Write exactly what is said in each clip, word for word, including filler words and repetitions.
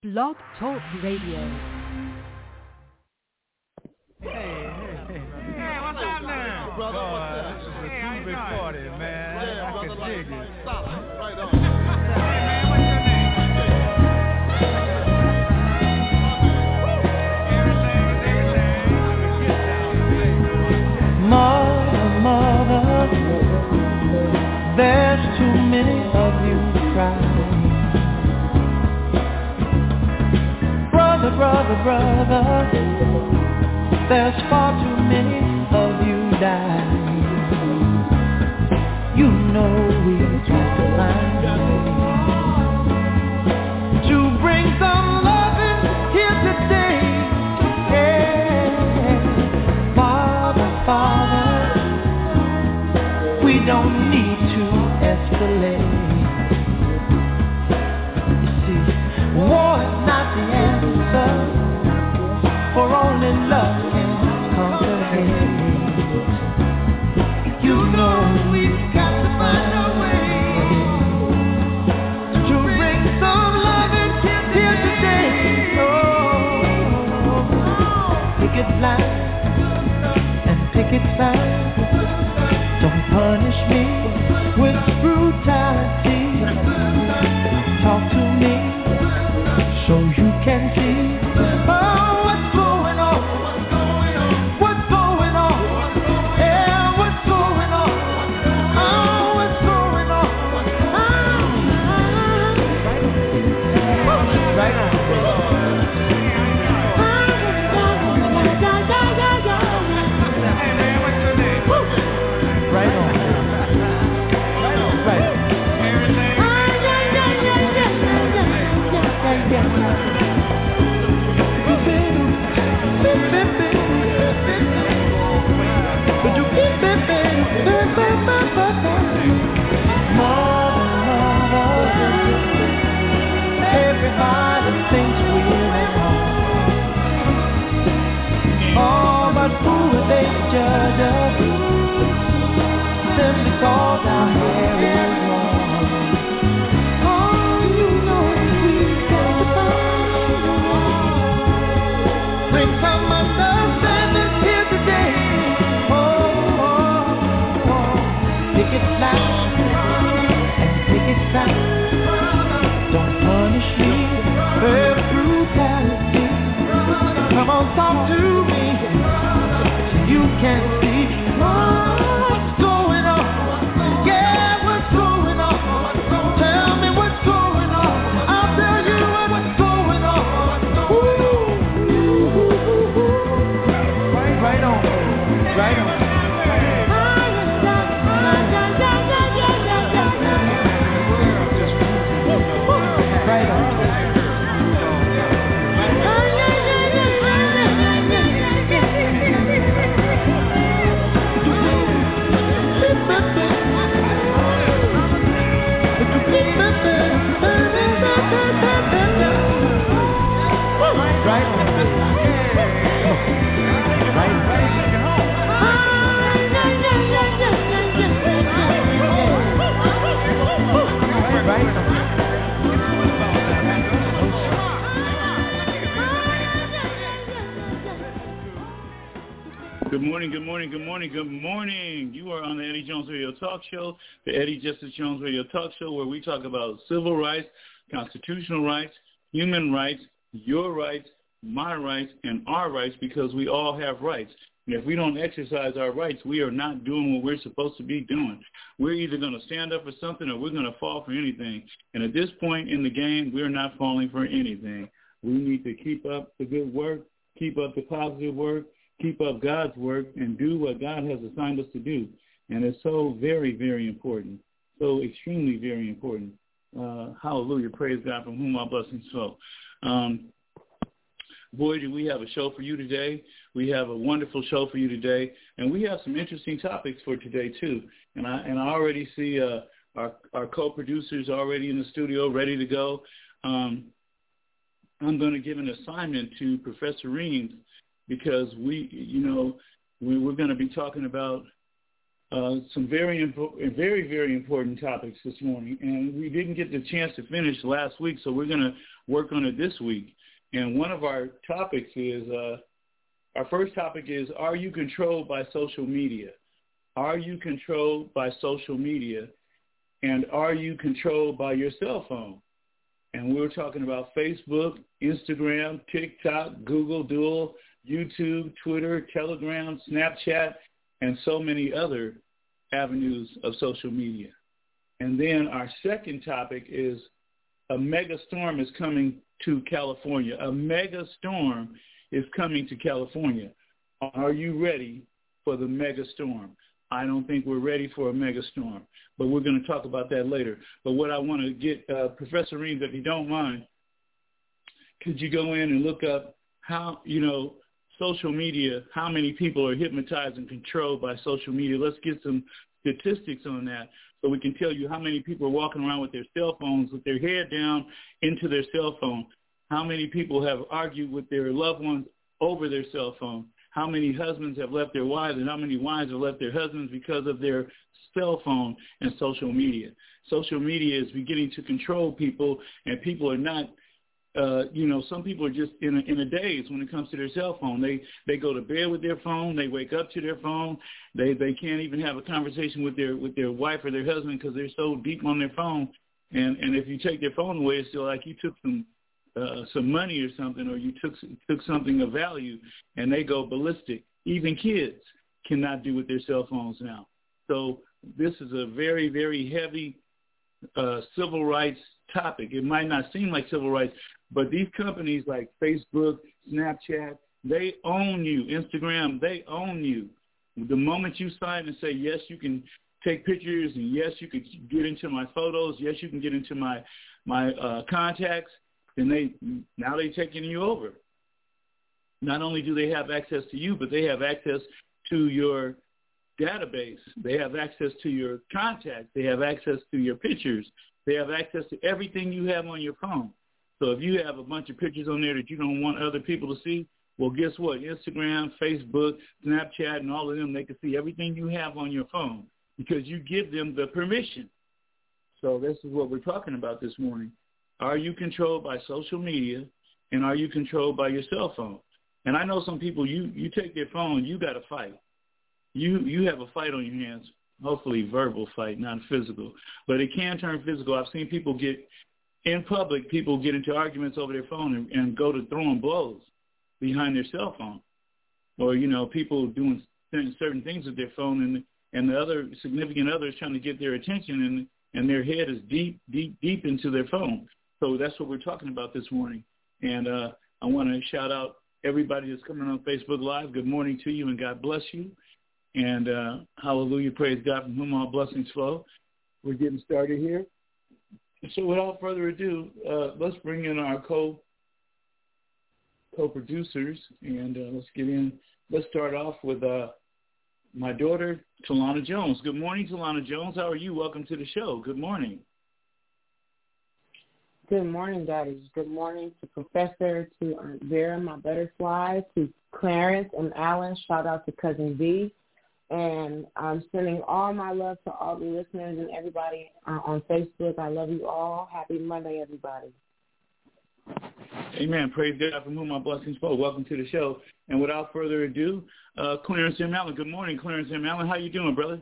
Blog Talk Radio. Hey, hey, hey. Hey, what's up now? Brother, Boy, what's up? this is a Hey, how you two-bit doing? party, man. Yeah, I brother, can right, dig right. it. Solid, right on. Hey, man, what's your name? Mother, mother, there's too many of you crying. Brother, brother, brother, there's far too many of you dying. You know we've got to find a way to bring some loving here today. Yeah. Father, Father, we don't need to escalate. You see, war is not the answer, for only love can conquer hate. You know we've got to find a way to bring some loving here today. Oh, picket line and picket sign. Don't punish me with brutality. Talk to me so you can see. Oh, what's going on? What's going on? Yeah, what's going on? Oh, what's going on? Ah, right on. Hey, man, what's your name? Right on. Right on. Right on. Everything? Everybody thinks we're at home. Oh, but who would they judge us? Simply cause our hair is long. Oh, you know we've got to find a way. Bring some understanding here today. Oh, oh, oh. Pick it loud and pick it sound. Don't punish me with brutality. Come on, talk to me so you can see what's going on. Yeah, what's going on? Tell me what's going on. I'll tell you what's going on. Ooh, right on, right on. Right on. Good morning, good morning, good morning, good morning. You are on the Eddie Jones Radio Talk Show, the Eddie Justice Jones Radio Talk Show, where we talk about civil rights, constitutional rights, human rights, your rights, my rights, and our rights, because we all have rights. And if we don't exercise our rights, we are not doing what we're supposed to be doing. We're either going to stand up for something or we're going to fall for anything. And at this point in the game, we're not falling for anything. We need to keep up the good work, keep up the positive work, keep up God's work, and do what God has assigned us to do. And it's so very, very important, so extremely very important. Uh, hallelujah, praise God, from whom our blessings flow. Um, boy, do we have a show for you today. We have a wonderful show for you today, and we have some interesting topics for today, too. And I and I already see uh, our, our co-producers already in the studio, ready to go. Um, I'm going to give an assignment to Professor Reams, because we, you know, we, we're going to be talking about uh, some very, impo- very, very important topics this morning, and we didn't get the chance to finish last week, so we're going to work on it this week. And one of our topics is, uh, our first topic is, are you controlled by social media? Are you controlled by social media? And are you controlled by your cell phone? And we're talking about Facebook, Instagram, TikTok, Google Duo, YouTube, Twitter, Telegram, Snapchat, and so many other avenues of social media. And then our second topic is a mega storm is coming to California. A mega storm is coming to California. Are you ready for the mega storm? I don't think we're ready for a mega storm, but we're going to talk about that later. But what I want to get, uh, Professor Reams, if you don't mind, could you go in and look up how, you know, social media, how many people are hypnotized and controlled by social media? Let's get some statistics on that so we can tell you how many people are walking around with their cell phones with their head down into their cell phone. How many people have argued with their loved ones over their cell phone? How many husbands have left their wives and how many wives have left their husbands because of their cell phone and social media? Social media is beginning to control people, and people are not, uh, you know, some people are just in a, in a daze when it comes to their cell phone. They they go to bed with their phone. They wake up to their phone. They they can't even have a conversation with their with their wife or their husband because they're so deep on their phone. And and if you take their phone away, it's still like you took some Uh, some money or something, or you took took something of value, and they go ballistic. Even kids cannot do with their cell phones now. So this is a very, very heavy uh, civil rights topic. It might not seem like civil rights, but these companies like Facebook, Snapchat, they own you. Instagram, they own you. The moment you sign and say, yes, you can take pictures, and yes, you can get into my photos, yes, you can get into my, my uh, contacts, and they now they're taking you over. Not only do they have access to you, but they have access to your database. They have access to your contacts. They have access to your pictures. They have access to everything you have on your phone. So if you have a bunch of pictures on there that you don't want other people to see, well, guess what? Instagram, Facebook, Snapchat, and all of them, they can see everything you have on your phone because you give them the permission. So this is what we're talking about this morning. Are you controlled by social media, and are you controlled by your cell phone? And I know some people, you, you take their phone, you got to fight. You you have a fight on your hands, hopefully verbal fight, not physical. But it can turn physical. I've seen people get, in public, people get into arguments over their phone and, and go to throwing blows behind their cell phone. Or, you know, people doing certain things with their phone, and, and the other significant other is trying to get their attention, and, and their head is deep, deep, deep into their phone. So that's what we're talking about this morning. And uh, I want to shout out everybody that's coming on Facebook Live. Good morning to you, and God bless you. And uh, hallelujah, praise God, from whom all blessings flow. We're getting started here. So without further ado, uh, let's bring in our co, co-producers, and uh, let's get in. Let's start off with uh, my daughter, Talana Jones. Good morning, Talana Jones. How are you? Welcome to the show. Good morning. Good morning, Daddy. Good morning to Professor, to Aunt Vera, my butterfly, to Clarence and Alan. Shout out to Cousin V. And I'm sending all my love to all the listeners and everybody uh, on Facebook. I love you all. Happy Monday, everybody. Amen. Praise God, from whom my blessings flow. Welcome to the show. And without further ado, uh, Clarence M. Allen. Good morning, Clarence M. Allen. How you doing, brother?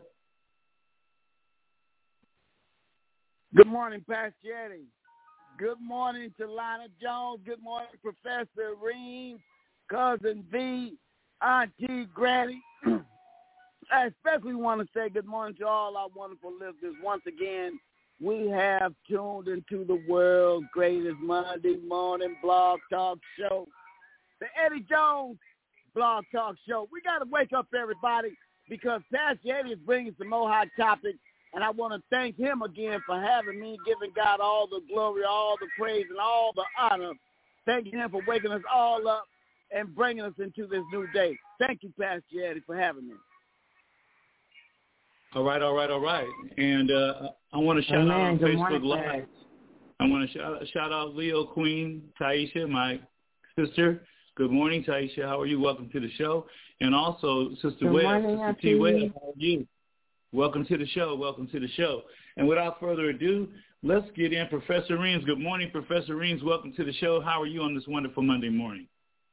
Good morning, Pastor Eddie. Good morning to Lana Jones. Good morning, Professor Reams, Cousin V, Auntie Granny. I especially want to say good morning to all our wonderful listeners. Once again, we have tuned into the world's greatest Monday morning blog talk show, the Eddie Jones Blog Talk Show. We got to wake up, everybody, because Pastor Eddie is bringing some more hot topics. And I want to thank him again for having me, giving God all the glory, all the praise, and all the honor. Thank him for waking us all up and bringing us into this new day. Thank you, Pastor Eddie, for having me. All right, all right, all right. And uh, I want to shout Amen. out on Good Facebook morning, Live. Dad. I want to shout, shout out Leo Queen, Taisha, my sister. Good morning, Taisha. How are you? Welcome to the show. And also, Sister Good Webb, morning, Sister Auntie. T. Webb, how are you? Welcome to the show. Welcome to the show. And without further ado, let's get in Professor Reams. Good morning, Professor Reams. Welcome to the show. How are you on this wonderful Monday morning?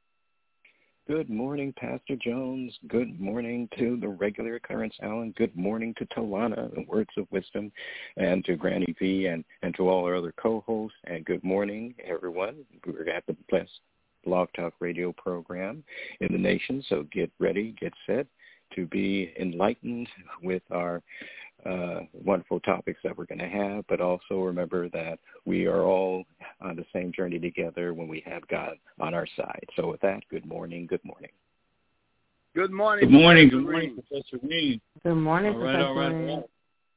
Good morning, Pastor Jones. Good morning to the regular occurrence, Alan. Good morning to Talana, the words of wisdom, and to Granny V, and, and to all our other co-hosts. And good morning, everyone. We're at the Blessed Blog Talk radio program in the nation, so get ready, get set to be enlightened with our uh, wonderful topics that we're going to have, but also remember that we are all on the same journey together when we have God on our side. So with that, good morning, good morning. Good morning. Good morning, good morning, Professor Reams. Good morning, all right, Professor all right, all right.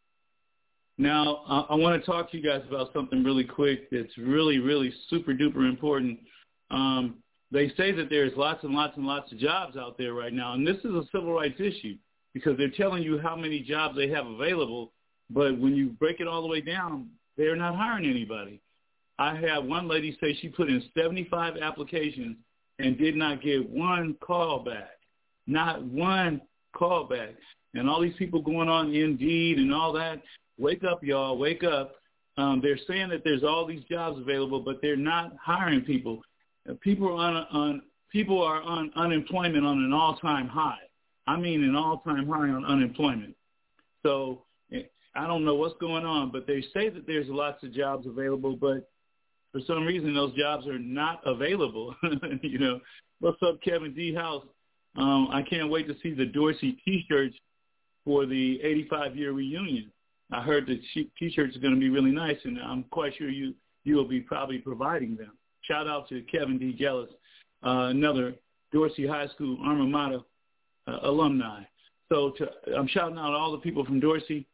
Now, I, I want to talk to you guys about something really quick that's really, really super duper important. Um, they say that there's lots and lots and lots of jobs out there right now, and this is a civil rights issue because they're telling you how many jobs they have available, but when you break it all the way down, they're not hiring anybody. I had one lady say she put in seventy-five applications and did not get one call back, not one call back. And all these people going on Indeed and all that, wake up, y'all, wake up. Um, they're saying that there's all these jobs available, but they're not hiring people. People are on, on people are on unemployment on an all-time high. I mean, an all-time high on unemployment. So I don't know what's going on, but they say that there's lots of jobs available, but for some reason those jobs are not available. You know, what's up, Kevin D. House? Um, I can't wait to see the Dorsey T-shirts for the eighty-five year reunion. I heard the T-shirts are going to be really nice, and I'm quite sure you you will be probably providing them. Shout out to Kevin D. Gellis, uh, another Dorsey High School alma mater uh, alumni. So to, I'm shouting out all the people from Dorsey.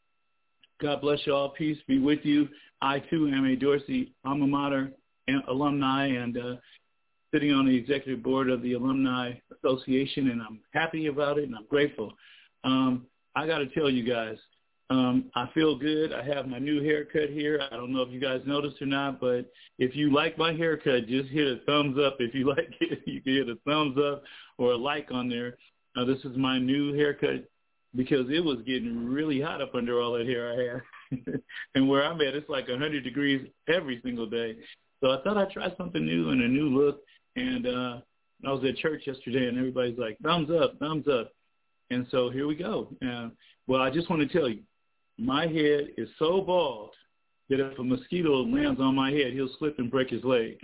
God bless you all. Peace be with you. I, too, am a Dorsey alma mater and alumni and uh, sitting on the executive board of the Alumni Association, and I'm happy about it, and I'm grateful. Um, I got to tell you guys, um, I feel good. I have my new haircut here. I don't know if you guys noticed or not, but if you like my haircut, just hit a thumbs up. If you like it, you can hit a thumbs up or a like on there. Uh, this is my new haircut because it was getting really hot up under all that hair I had. And where I'm at, it's like one hundred degrees every single day. So I thought I'd try something new and a new look. And uh, I was at church yesterday, and everybody's like, thumbs up, thumbs up. And so here we go. Uh, well, I just want to tell you, my head is so bald that if a mosquito lands on my head, he'll slip and break his leg.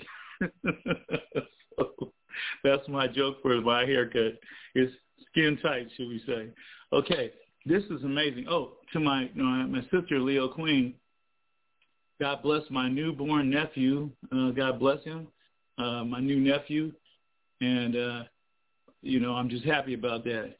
So that's my joke for my haircut. It's skin tight, should we say. Okay, this is amazing. Oh, to my you know, my sister, Leo Queen, God bless my newborn nephew. Uh, God bless him, uh, my new nephew. And, uh, you know, I'm just happy about that.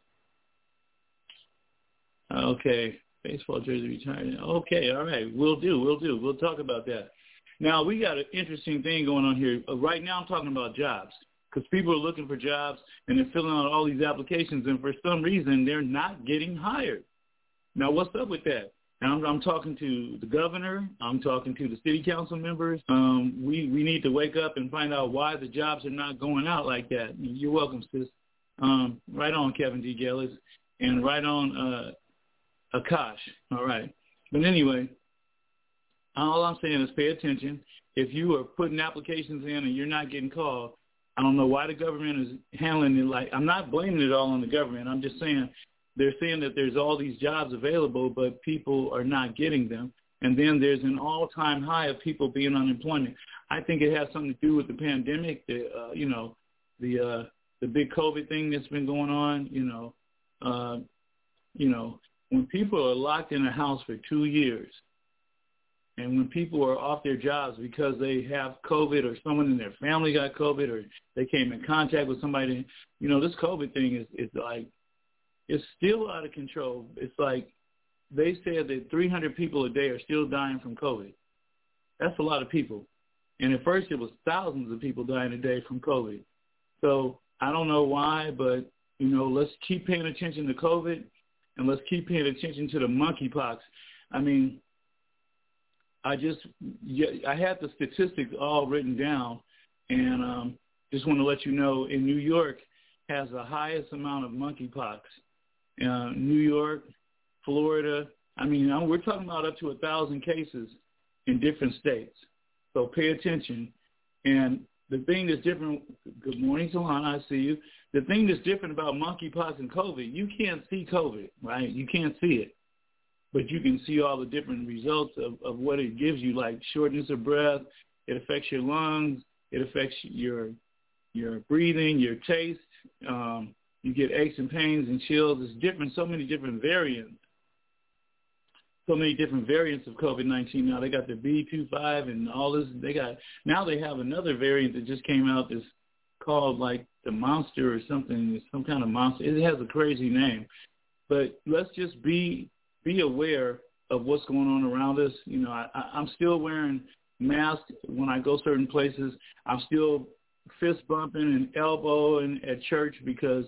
Okay, baseball jersey retired. Okay, all right, we'll do, we'll do. We'll talk about that. Now, we got an interesting thing going on here. Uh, right now I'm talking about jobs because people are looking for jobs, and they're filling out all these applications, and for some reason they're not getting hired. Now, what's up with that? Now, I'm, I'm talking to the governor. I'm talking to the city council members. Um, we, we need to wake up and find out why the jobs are not going out like that. You're welcome, sis. Um, right on, Kevin D. Gellis, and right on uh, Akash. All right. But anyway, all I'm saying is pay attention. If you are putting applications in and you're not getting called, I don't know why the government is handling it like – I'm not blaming it all on the government. I'm just saying they're saying that there's all these jobs available, but people are not getting them. And then there's an all-time high of people being unemployment. I think it has something to do with the pandemic, the, uh, you know, the uh, the big COVID thing that's been going on. You know, uh, you know, when people are locked in a house for two years – and when people are off their jobs because they have COVID or someone in their family got COVID or they came in contact with somebody, you know, this COVID thing is, is like, it's still out of control. It's like they said that three hundred people a day are still dying from COVID. That's a lot of people. And at first it was thousands of people dying a day from COVID. So I don't know why, but, you know, let's keep paying attention to COVID and let's keep paying attention to the monkeypox. I mean, I just, I had the statistics all written down, and um, just want to let you know, in New York has the highest amount of monkeypox. Uh, New York, Florida, I mean, we're talking about up to a thousand cases, in different states. So pay attention. And the thing that's different, good morning, Solana, I see you. The thing that's different about monkeypox and COVID, you can't see COVID, right? You can't see it. But you can see all the different results of, of what it gives you, like shortness of breath. It affects your lungs. It affects your your breathing, your taste. Um, you get aches and pains and chills. It's different, so many different variants. So many different variants of COVID nineteen now. They got the B twenty-five and all this. They got now they have another variant that just came out that's called like the monster or something. It's some kind of monster. It has a crazy name. But let's just be be aware of what's going on around us. You know, I, I'm still wearing masks when I go certain places. I'm still fist bumping and elbowing at church because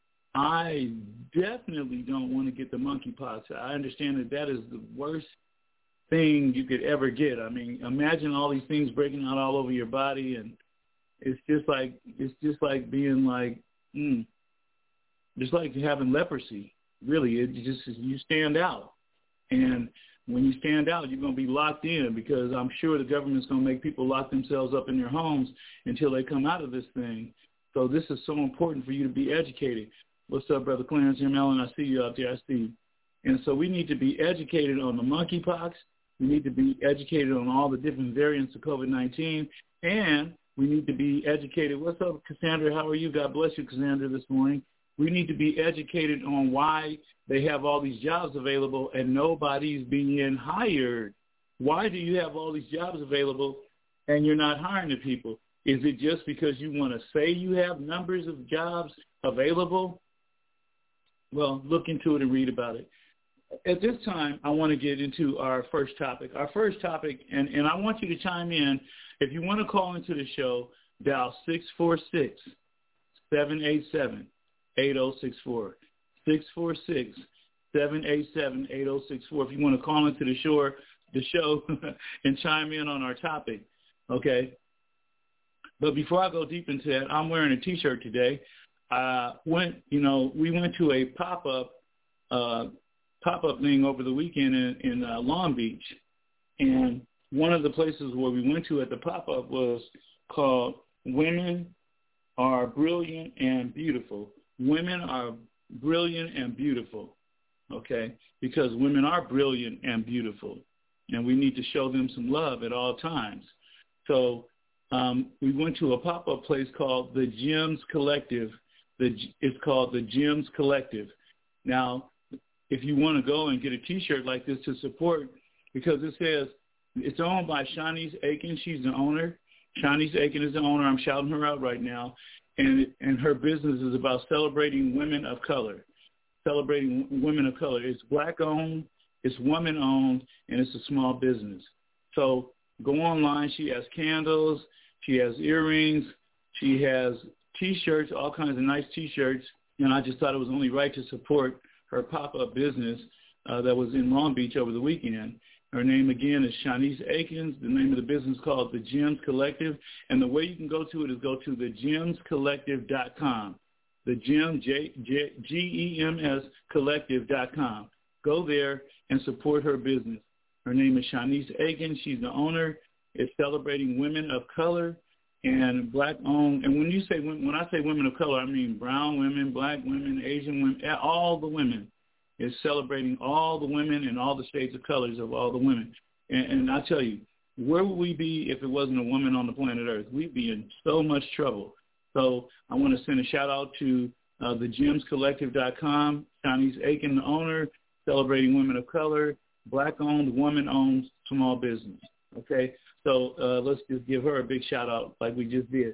I definitely don't want to get the monkeypox. I understand that that is the worst thing you could ever get. I mean, imagine all these things breaking out all over your body, and it's just like it's just like being like, mm, just like having leprosy. Really, it just you stand out, and when you stand out, you're going to be locked in because I'm sure the government's going to make people lock themselves up in their homes until they come out of this thing. So this is so important for you to be educated. What's up, Brother Clarence? Jim Allen, I see you out there. I see you. And so we need to be educated on the monkeypox. We need to be educated on all the different variants of COVID nineteen. And we need to be educated. What's up, Cassandra? How are you? God bless you, Cassandra, this morning. We need to be educated on why they have all these jobs available and nobody's being hired. Why do you have all these jobs available and you're not hiring the people? Is it just because you want to say you have numbers of jobs available? Well, look into it and read about it. At this time, I want to get into our first topic. Our first topic, and, and I want you to chime in. If you want to call into the show, dial six four six, seven eight seven, eight oh six four. six four six, seven eight seven, eight oh six four. If you want to call into the show, the show and chime in on our topic, okay? But before I go deep into that, I'm wearing a T-shirt today. Uh, went, you know, we went to a pop-up uh, pop-up thing over the weekend in, in uh, Long Beach, and one of the places where we went to at the pop-up was called Women Are Brilliant and Beautiful. Women are brilliant and beautiful, okay, because women are brilliant and beautiful, and we need to show them some love at all times. So um, we went to a pop-up place called the Gems Collective. The, it's called the Gems Collective. Now, if you want to go and get a T-shirt like this to support, because it says it's owned by Shanice Aiken. She's the owner. Shanice Aiken is the owner. I'm shouting her out right now. And and her business is about celebrating women of color, celebrating women of color. It's black-owned, it's woman-owned, and it's a small business. So go online. She has candles. She has earrings. She has T-shirts, all kinds of nice T-shirts. And I just thought it was only right to support her pop-up business uh, that was in Long Beach over the weekend. Her name, again, is Shanice Aikens. The name of the business is called The Gems Collective. And the way you can go to it is go to the gems collective dot com. The Gem, J, J, G E M S collective dot com. Go there and support her business. Her name is Shanice Aikens. She's the owner. It's celebrating women of color and black-owned. And when you say when I say women of color, I mean brown women, black women, Asian women, all the women. Is celebrating all the women and all the shades of colors of all the women. And, and I tell you, where would we be if it wasn't a woman on the planet Earth? We'd be in so much trouble. So I want to send a shout-out to uh, the gems collective dot com, Shanice Aiken, the owner, celebrating women of color, black-owned, woman-owned small business. Okay? So uh, let's just give her a big shout-out like we just did.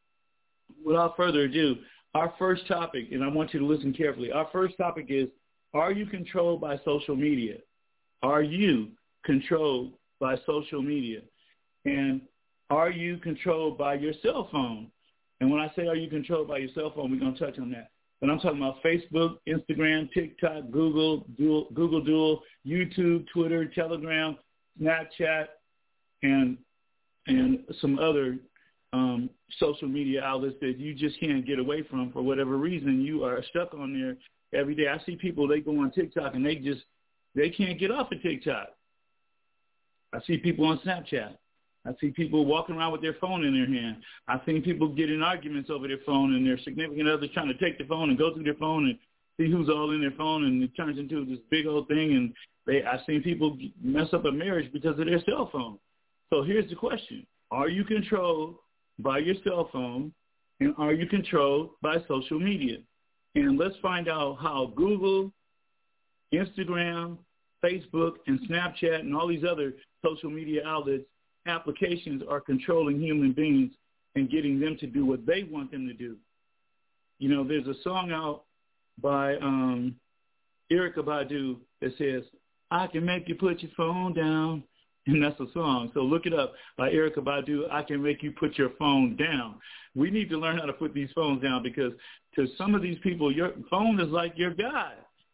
Without further ado, our first topic, and I want you to listen carefully, our first topic is, are you controlled by social media? Are you controlled by social media? And are you controlled by your cell phone? And when I say are you controlled by your cell phone, we're going to touch on that. But I'm talking about Facebook, Instagram, TikTok, Google, Dual, Google Dual, YouTube, Twitter, Telegram, Snapchat, and and some other um, social media outlets that you just can't get away from for whatever reason. You are stuck on there every day. I see people, they go on TikTok and they just, they can't get off of TikTok. I see people on Snapchat. I see people walking around with their phone in their hand. I've seen people get in arguments over their phone and their significant others trying to take their phone and go through their phone and see who's all in their phone, and it turns into this big old thing. And they, I've seen people mess up a marriage because of their cell phone. So here's the question. Are you controlled by your cell phone, and are you controlled by social media? And let's find out how Google, Instagram, Facebook, and Snapchat, and all these other social media outlets, applications are controlling human beings and getting them to do what they want them to do. You know, there's a song out by um, Erykah Badu that says, I can make you put your phone down. And that's a song. So look it up by Erykah Badu, I Can Make You Put Your Phone Down. We need to learn how to put these phones down, because to some of these people, your phone is like your God.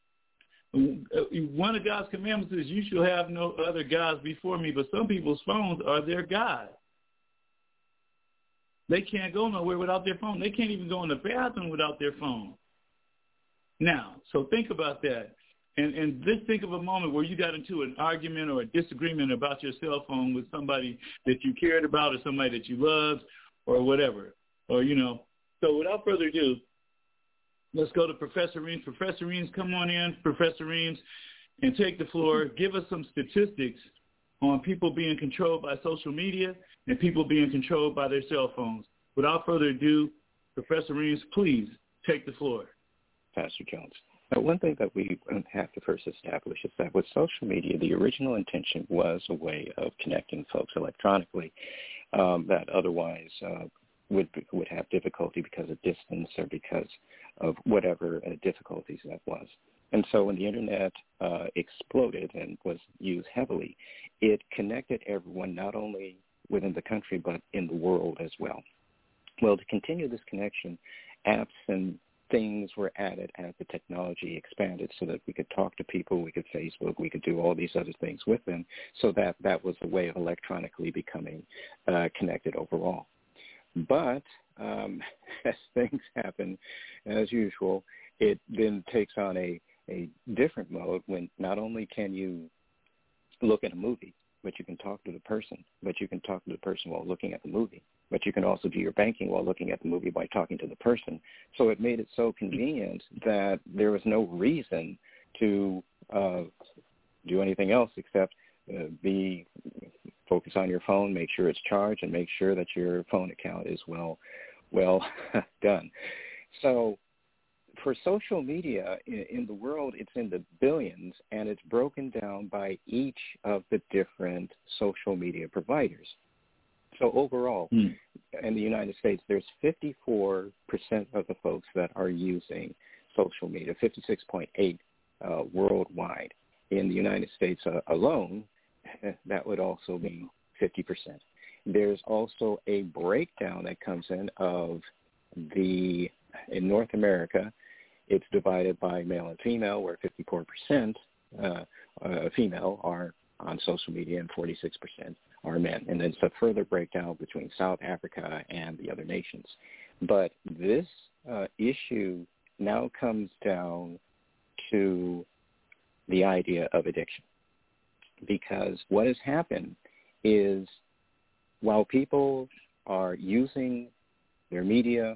One of God's commandments is you shall have no other gods before me, but some people's phones are their God. They can't go nowhere without their phone. They can't even go in the bathroom without their phone. Now, so think about that. And, and just think of a moment where you got into an argument or a disagreement about your cell phone with somebody that you cared about or somebody that you loved or whatever. Or, you know, so without further ado, let's go to Professor Reams. Professor Reams, come on in, Professor Reams, and take the floor. Give us some statistics on people being controlled by social media and people being controlled by their cell phones. Without further ado, Professor Reams, please take the floor. Pastor Jones. Now, one thing that we have to first establish is that with social media, the original intention was a way of connecting folks electronically um, that otherwise uh, would would have difficulty because of distance or because of whatever uh, difficulties that was. And so when the Internet uh, exploded and was used heavily, it connected everyone not only within the country but in the world as well. Well, to continue this connection, apps and things were added as the technology expanded so that we could talk to people, we could Facebook, we could do all these other things with them, so that that was a way of electronically becoming uh, connected overall. But um, as things happen, as usual, it then takes on a, a different mode when not only can you look at a movie, but you can talk to the person, but you can talk to the person while looking at the movie. But you can also do your banking while looking at the movie by talking to the person. So it made it so convenient that there was no reason to uh, do anything else except uh, be focus on your phone, make sure it's charged, and make sure that your phone account is well, well done. So for social media in, in the world, it's in the billions, and it's broken down by each of the different social media providers. So overall, mm. in the United States, there's fifty-four percent of the folks that are using social media, fifty-six point eight uh, worldwide. In the United States uh, alone, that would also be fifty percent. There's also a breakdown that comes in of the, in North America, it's divided by male and female, where fifty-four percent uh, uh, female are on social media and forty-six percent are men. And then it's a further breakdown between South Africa and the other nations. But this uh, issue now comes down to the idea of addiction. Because what has happened is while people are using their media,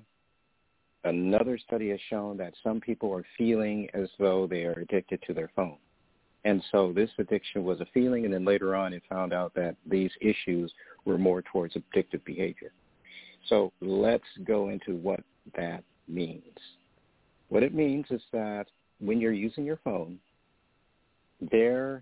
another study has shown that some people are feeling as though they are addicted to their phone. And so this addiction was a feeling, and then later on it found out that these issues were more towards addictive behavior. So let's go into what that means. What it means is that when you're using your phone, there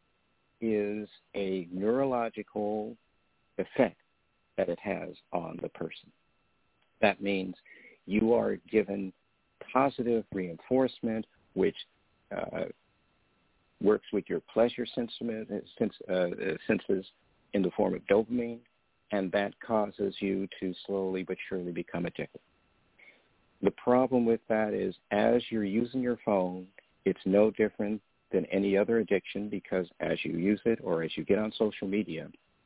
is a neurological effect that it has on the person. That means you are given positive reinforcement, which uh, works with your pleasure sentiment, uh, senses in the form of dopamine, and that causes you to slowly but surely become addicted. The problem with that is as you're using your phone, it's no different than any other addiction, because as you use it or as you get on social media,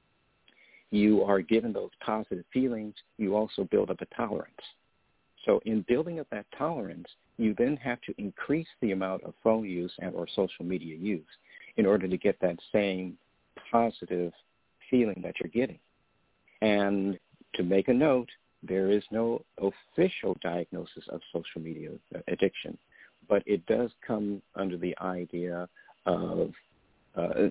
you are given those positive feelings. You also build up a tolerance. So in building up that tolerance, you then have to increase the amount of phone use and or social media use in order to get that same positive feeling that you're getting. And to make a note, there is no official diagnosis of social media addiction, but it does come under the idea of uh,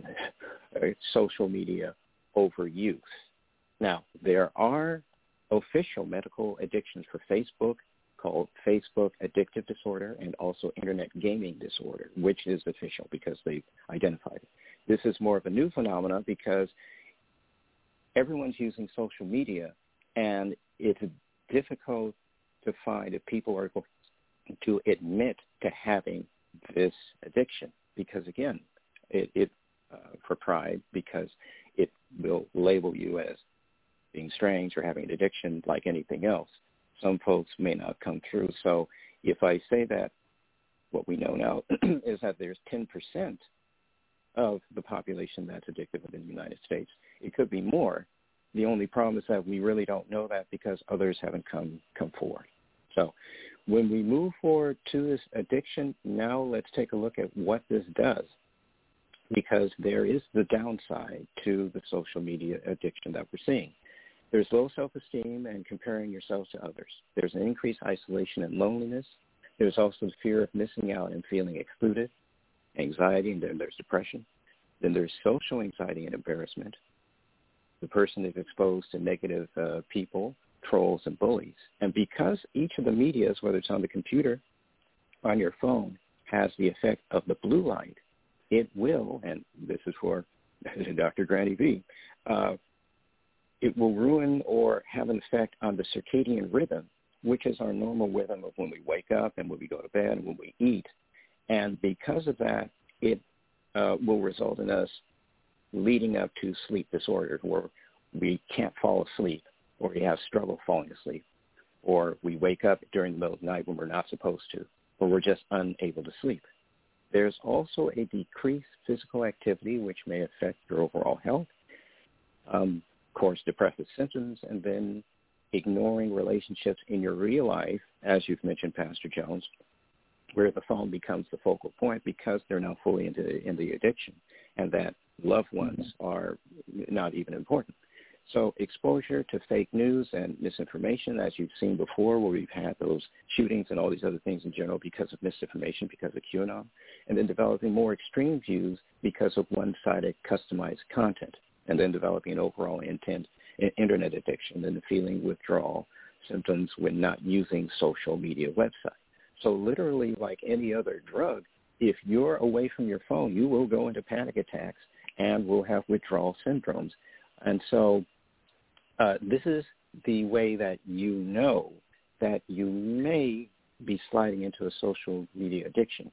social media overuse. Now, there are official medical addictions for Facebook called Facebook Addictive Disorder and also Internet Gaming Disorder, which is official because they've identified it. This is more of a new phenomenon because everyone's using social media, and it's difficult to find if people are going to admit to having this addiction because, again, it, it uh, for pride, because it will label you as being strange or having an addiction like anything else. Some folks may not come through. So if I say that, what we know now is that there's ten percent of the population that's addicted within the United States. It could be more. The only problem is that we really don't know that because others haven't come, come forward. So when we move forward to this addiction, now let's take a look at what this does, because there is the downside to the social media addiction that we're seeing. There's low self-esteem and comparing yourselves to others. There's an increased isolation and loneliness. There's also the fear of missing out and feeling excluded, anxiety, and then there's depression. Then there's social anxiety and embarrassment. The person is exposed to negative uh, people, trolls, and bullies. And because each of the medias, whether it's on the computer, on your phone, has the effect of the blue light, it will, and this is for Doctor Granny V, uh, it will ruin or have an effect on the circadian rhythm, which is our normal rhythm of when we wake up and when we go to bed and when we eat. And because of that, it uh, will result in us leading up to sleep disorders where we can't fall asleep, or we have struggle falling asleep, or we wake up during the middle of the night when we're not supposed to, or we're just unable to sleep. There's also a decreased physical activity, which may affect your overall health. Um, of course, depressive symptoms, and then ignoring relationships in your real life, as you've mentioned, Pastor Jones, where the phone becomes the focal point because they're now fully into in the addiction, and that loved ones are not even important. So exposure to fake news and misinformation, as you've seen before, where we've had those shootings and all these other things in general because of misinformation, because of QAnon, and then developing more extreme views because of one-sided customized content, and then developing an overall intent internet addiction and the feeling withdrawal symptoms when not using social media websites. So literally, like any other drug, if you're away from your phone, you will go into panic attacks and will have withdrawal syndromes. And so uh, this is the way that you know that you may be sliding into a social media addiction.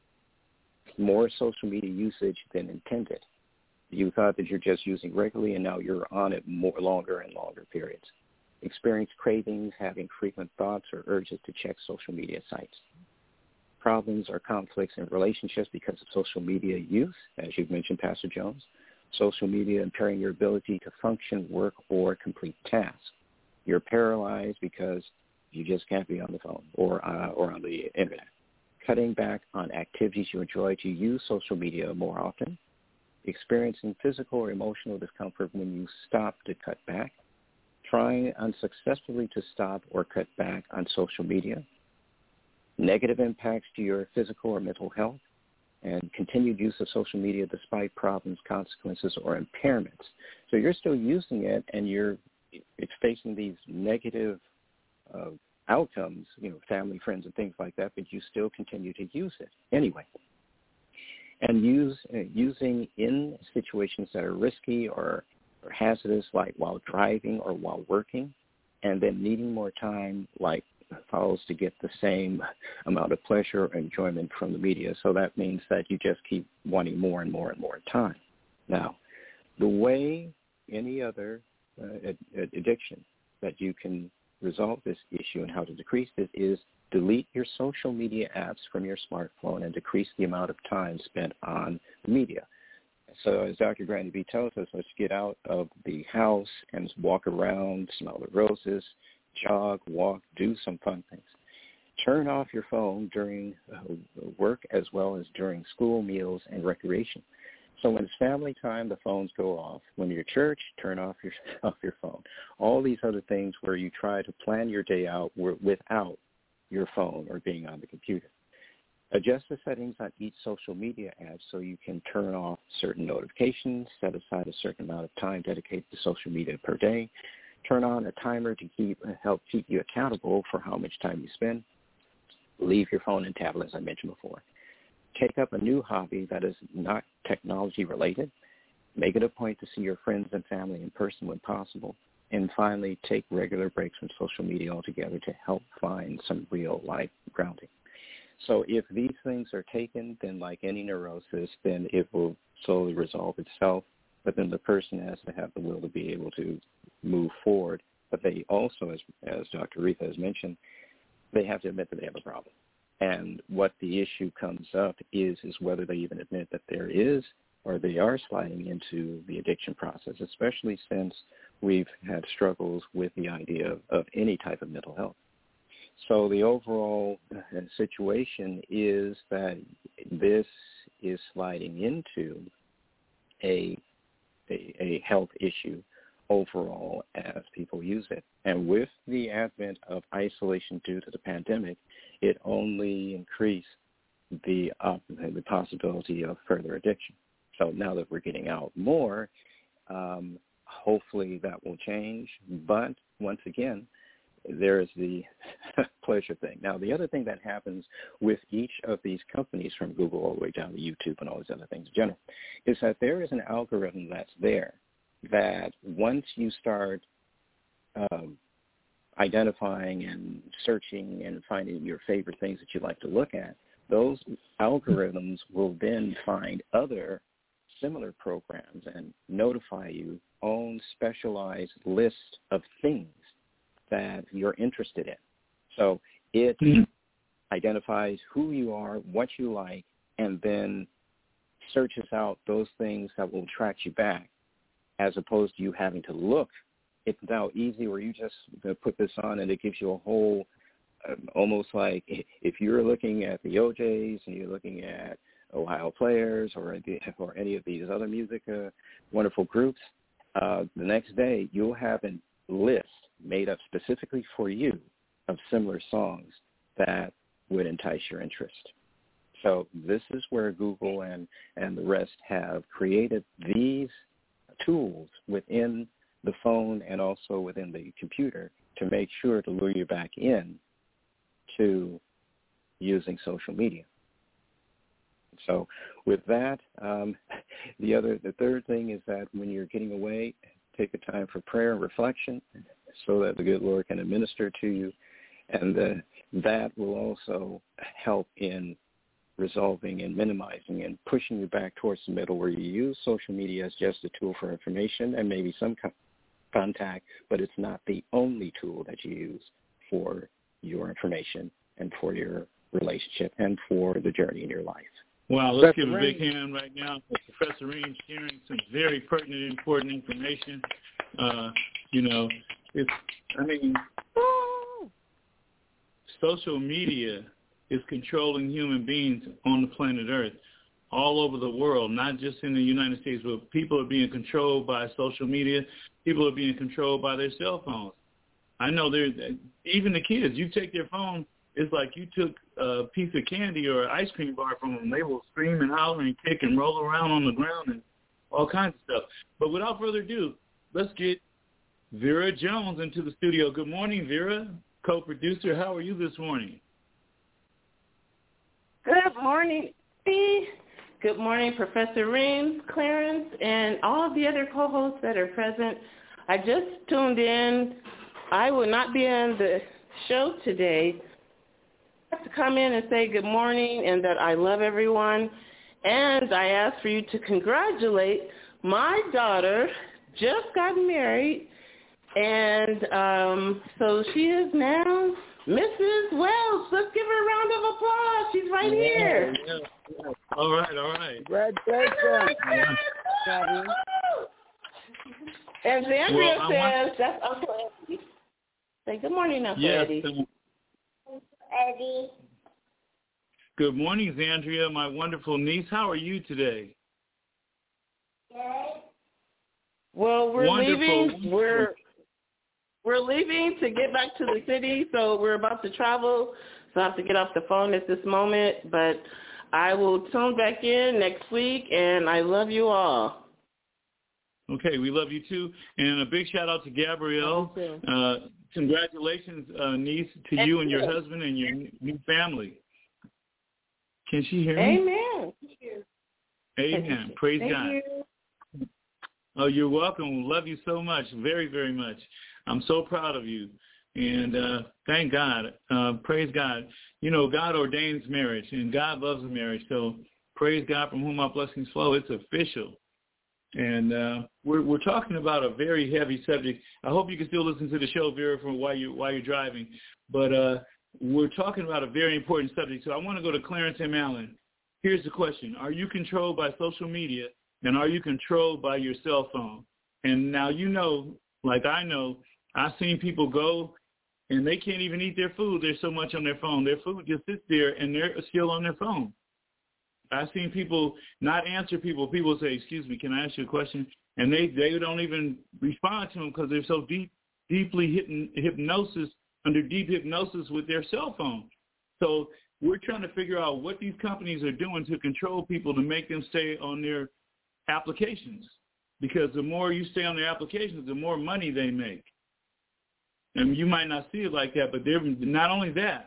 More social media usage than intended. You thought that you're just using regularly, and now you're on it more longer and longer periods. Experience cravings, having frequent thoughts or urges to check social media sites. Problems or conflicts in relationships because of social media use, as you've mentioned, Pastor Jones. Social media impairing your ability to function, work, or complete tasks. You're paralyzed because you just can't be on the phone or uh, or on the internet. Cutting back on activities you enjoy to use social media more often. Experiencing physical or emotional discomfort when you stop to cut back. Trying unsuccessfully to stop or cut back on social media. Negative impacts to your physical or mental health. And continued use of social media despite problems, consequences, or impairments. So you're still using it, and you're it's facing these negative uh, outcomes, you know, family, friends, and things like that, but you still continue to use it anyway. And use uh, using in situations that are risky or, or hazardous, like while driving or while working, and then needing more time, like follows to get the same amount of pleasure or enjoyment from the media. So that means that you just keep wanting more and more and more time. Now, the way any other uh, ad- addiction that you can resolve this issue and how to decrease this is delete your social media apps from your smartphone and decrease the amount of time spent on the media. So as Doctor Granny B tells us, let's get out of the house and walk around, smell the roses, jog, walk, do some fun things. Turn off your phone during uh, work as well as during school, meals, and recreation. So when it's family time, the phones go off. When you're at church, turn off your off your phone. All these other things where you try to plan your day out without your phone or being on the computer. Adjust the settings on each social media app so you can turn off certain notifications, set aside a certain amount of time dedicated to social media per day, turn on a timer to keep help keep you accountable for how much time you spend, leave your phone and tablet, as I mentioned before. Take up a new hobby that is not technology related. Make it a point to see your friends and family in person when possible. And finally, take regular breaks from social media altogether to help find some real life grounding. So if these things are taken, then like any neurosis, then it will slowly resolve itself. But then the person has to have the will to be able to move forward. But they also, as, as Doctor Retha has mentioned, they have to admit that they have a problem. And what the issue comes up is, is whether they even admit that there is or they are sliding into the addiction process, especially since we've had struggles with the idea of, of any type of mental health. So the overall situation is that this is sliding into a, a, a health issue overall as people use it. And with the advent of isolation due to the pandemic, it only increased the, uh, the possibility of further addiction. So now that we're getting out more, um, hopefully that will change. But once again, there is the pleasure thing. Now, the other thing that happens with each of these companies, from Google all the way down to YouTube and all these other things in general, is that there is an algorithm that's there that once you start um, identifying and searching and finding your favorite things that you like to look at, those algorithms will then find other similar programs and notify you on specialized list of things that you're interested in. So it mm-hmm. identifies who you are, what you like, and then searches out those things that will attract you back, as opposed to you having to look. It's now easy where you just put this on and it gives you a whole, um, almost like if you're looking at the O Js and you're looking at Ohio Players or, or any of these other music uh, wonderful groups, uh, the next day you'll have a list made up specifically for you of similar songs that would entice your interest. So this is where Google and, and the rest have created these tools within the phone and also within the computer to make sure to lure you back in to using social media. So with that, um, the other, the third thing is that when you're getting away, take a time for prayer and reflection so that the good Lord can administer to you, and uh, that will also help in resolving and minimizing and pushing you back towards the middle, where you use social media as just a tool for information and maybe some co- contact, but it's not the only tool that you use for your information and for your relationship and for the journey in your life. Wow, let's give a big hand right now for Professor Ream sharing some very pertinent, important information. Uh, you know, it's, I mean, social media is controlling human beings on the planet Earth all over the world, not just in the United States, but people are being controlled by social media. People are being controlled by their cell phones. I know there's, even the kids, you take their phone, it's like you took a piece of candy or an ice cream bar from them. They will scream and holler and kick and roll around on the ground and all kinds of stuff. But without further ado, let's get Vera Jones into the studio. Good morning, Vera, co-producer. How are you this morning? Good morning, Steve. Good morning, Professor Reams, Clarence, and all of the other co-hosts that are present. I just tuned in. I will not be on the show today. I have to come in and say good morning and that I love everyone. And I ask for you to congratulate my daughter, just got married, and um, so she is now Missus Wells. Let's give her a round of applause. She's right yeah, here. Yeah, yeah. All right, all right. Congratulations. And Zandria well, says, want... that's Uncle Eddie. Say good morning, Uncle yes, Eddie. Um, Eddie. Good morning, Zandria, my wonderful niece. How are you today? Well, we're Wonderful. leaving. We're we're leaving to get back to the city, so we're about to travel. So I have to get off the phone at this moment, but I will tune back in next week, and I love you all. Okay, we love you too. And a big shout out to Gabrielle. Uh, congratulations, uh, niece, to you and your husband and your new family. Can she hear me? Amen. Amen. Praise Thank God. You. Oh, you're welcome. Love you so much. Very, very much. I'm so proud of you. And uh, thank God. Uh, praise God. You know, God ordains marriage, and God loves marriage. So praise God from whom our blessings flow. It's official. And uh, we're we're talking about a very heavy subject. I hope you can still listen to the show, Vera, from while you while you're driving. But uh, we're talking about a very important subject. So I want to go to Clarence M. Allen. Here's the question: are you controlled by social media, and are you controlled by your cell phone? And now you know, like I know, I've seen people go and they can't even eat their food. There's so much on their phone. Their food just sits there, and they're still on their phone. I've seen people not answer people. People say, excuse me, can I ask you a question? And they, they don't even respond to them because they're so deep, deeply hypn- hypnosis, under deep hypnosis with their cell phone. So we're trying to figure out what these companies are doing to control people to make them stay on their applications. Because the more you stay on their applications, the more money they make. And you might not see it like that, but they're not only that.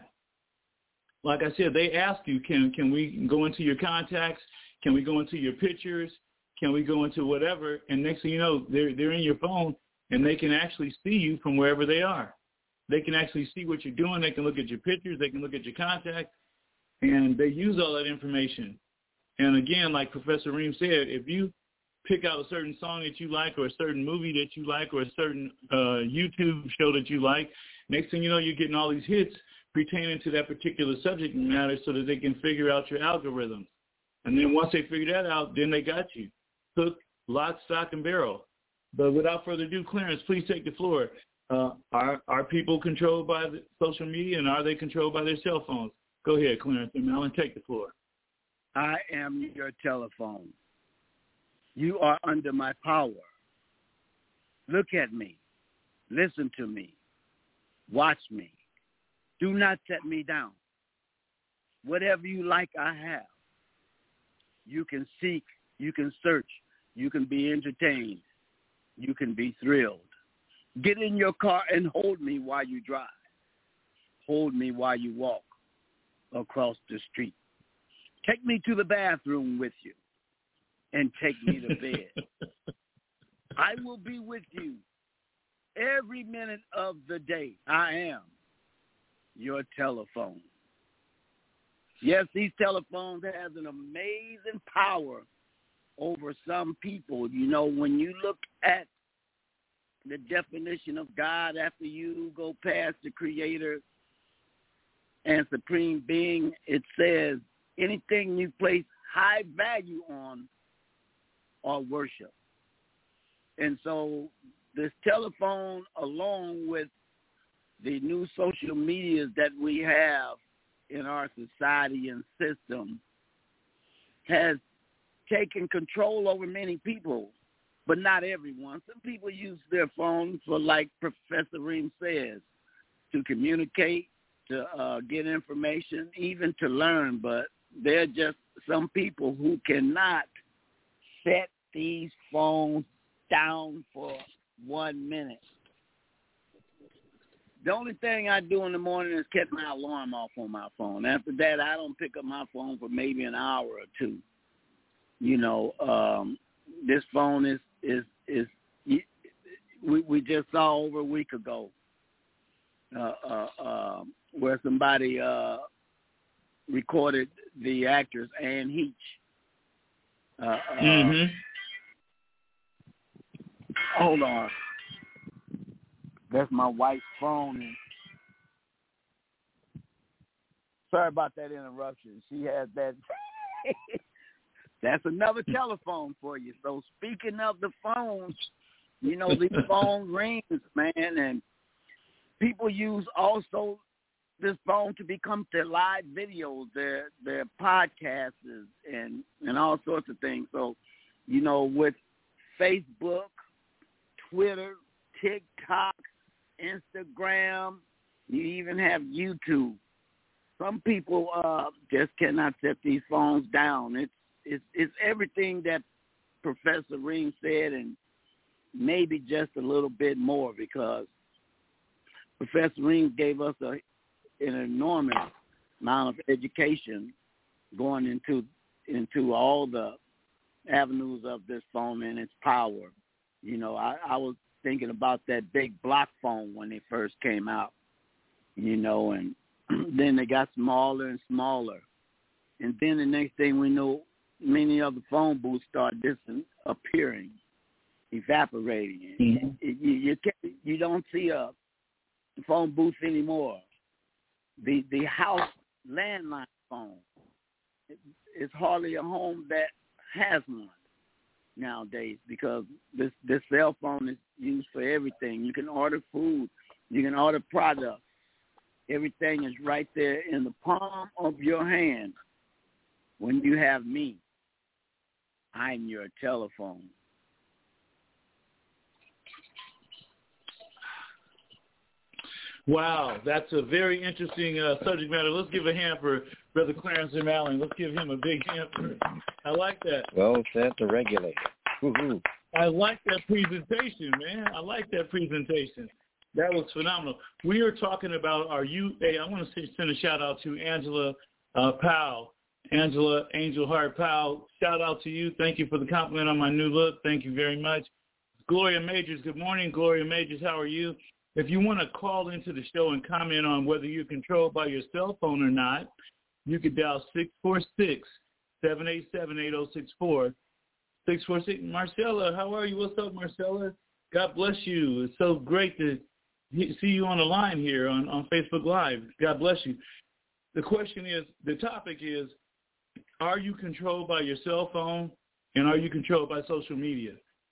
Like I said, they ask you, can can we go into your contacts? Can we go into your pictures? Can we go into whatever? And next thing you know, they're they're in your phone, and they can actually see you from wherever they are. They can actually see what you're doing. They can look at your pictures. They can look at your contacts, and they use all that information. And again, like Professor Ream said, if you pick out a certain song that you like, or a certain movie that you like, or a certain uh, YouTube show that you like, next thing you know, you're getting all these hits pertaining to that particular subject matter so that they can figure out your algorithm. And then once they figure that out, then they got you. Hook, lock, stock, and barrel. But without further ado, Clarence, please take the floor. Uh, are are people controlled by the social media, and are they controlled by their cell phones? Go ahead, Clarence and Melon, take the floor. I am your telephone. You are under my power. Look at me. Listen to me. Watch me. Do not set me down. Whatever you like, I have. You can seek. You can search. You can be entertained. You can be thrilled. Get in your car and hold me while you drive. Hold me while you walk across the street. Take me to the bathroom with you and take me to bed. I will be with you every minute of the day. I am your telephone. Yes, these telephones have an amazing power over some people. You know, when you look at the definition of God after you go past the Creator and Supreme Being, it says anything you place high value on or worship. And so this telephone, along with the new social medias that we have in our society and system, has taken control over many people, but not everyone. Some people use their phones for, like Professor Ream says, to communicate, to uh, get information, even to learn. But there are just some people who cannot set these phones down for one minute. The only thing I do in the morning is cut my alarm off on my phone. After that, I don't pick up my phone for maybe an hour or two. You know, um, this phone is, is, is we, we just saw over a week ago uh, uh, uh, where somebody uh, recorded the actress Anne Heche. Uh, uh, mm-hmm. Hold on. That's my wife's phone. Sorry about that interruption. She has that. That's another telephone for you. So speaking of the phones, you know, these phone rings, man, and people use also this phone to become their live videos, their their podcasts, and and all sorts of things. So, you know, with Facebook, Twitter, TikTok, Instagram. You even have YouTube. Some people uh, just cannot set these phones down. It's it's it's everything that Professor Ream said, and maybe just a little bit more, because Professor Ream gave us a, an enormous amount of education going into into all the avenues of this phone and its power. You know, I, I was thinking about that big block phone when they first came out, you know, and then they got smaller and smaller. And then the next thing we know, many of the phone booths started disappearing, evaporating. Mm-hmm. You, you, you, you don't see a phone booth anymore. The the house landline phone, it's hardly a home that has one nowadays, because this, this cell phone is used for everything. You can order food. You can order products. Everything is right there in the palm of your hand. When you have me, I'm your telephone. Wow, that's a very interesting uh, subject matter. Let's give a hand for Brother Clarence M. Allen. Let's give him a big hand for it. I like that. Well said, the regulator. Woo-hoo. I like that presentation, man. I like that presentation. That was phenomenal. We are talking about our youth. Hey, I want to send a shout out to Angela uh, Powell. Angela Angel Heart Powell, shout out to you. Thank you for the compliment on my new look. Thank you very much. Gloria Majors, good morning. Gloria Majors, how are you? If you want to call into the show and comment on whether you're controlled by your cell phone or not, you could dial six four six, seven eight seven, eight oh six four. six four six. Marcella, how are you? What's up, Marcella? God bless you. It's so great to see you on the line here on, on Facebook Live. God bless you. The question is, the topic is, are you controlled by your cell phone, and are you controlled by social media?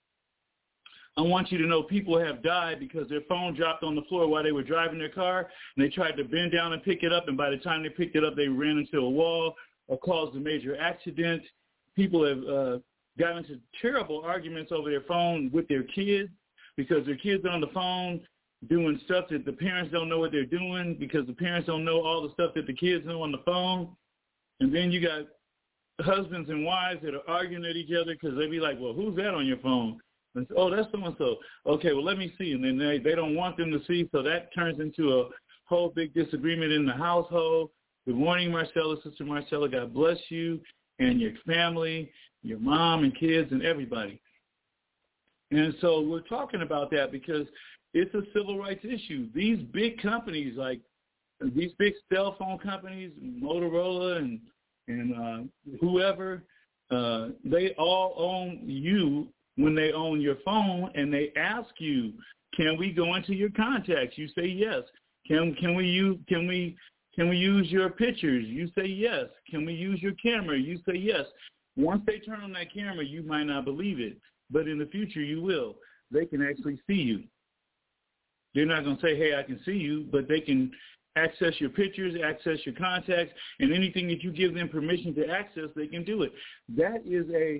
I want you to know people have died because their phone dropped on the floor while they were driving their car, and they tried to bend down and pick it up, and by the time they picked it up, they ran into a wall or caused a major accident. People have uh, gotten into terrible arguments over their phone with their kids because their kids are on the phone doing stuff that the parents don't know what they're doing because the parents don't know all the stuff that the kids know on the phone. And then you got husbands and wives that are arguing at each other because they be like, well, who's that on your phone? And say, oh, that's so-and-so. Okay, well, let me see. And then they, they don't want them to see, so that turns into a whole big disagreement in the household. Good morning, Marcella, Sister Marcella. God bless you and your family, your mom and kids and everybody. And so we're talking about that because it's a civil rights issue. These big companies, like these big cell phone companies, Motorola and, and uh, whoever, uh, they all own you when they own your phone, and they ask you, can we go into your contacts? You say yes. Can can we use can we can we use your pictures? You say yes. Can we use your camera? You say yes. Once they turn on that camera, you might not believe it, but in the future you will. They can actually see you. They're not going to say, hey, I can see you, but they can access your pictures, access your contacts, and anything that you give them permission to access, they can do it. That is a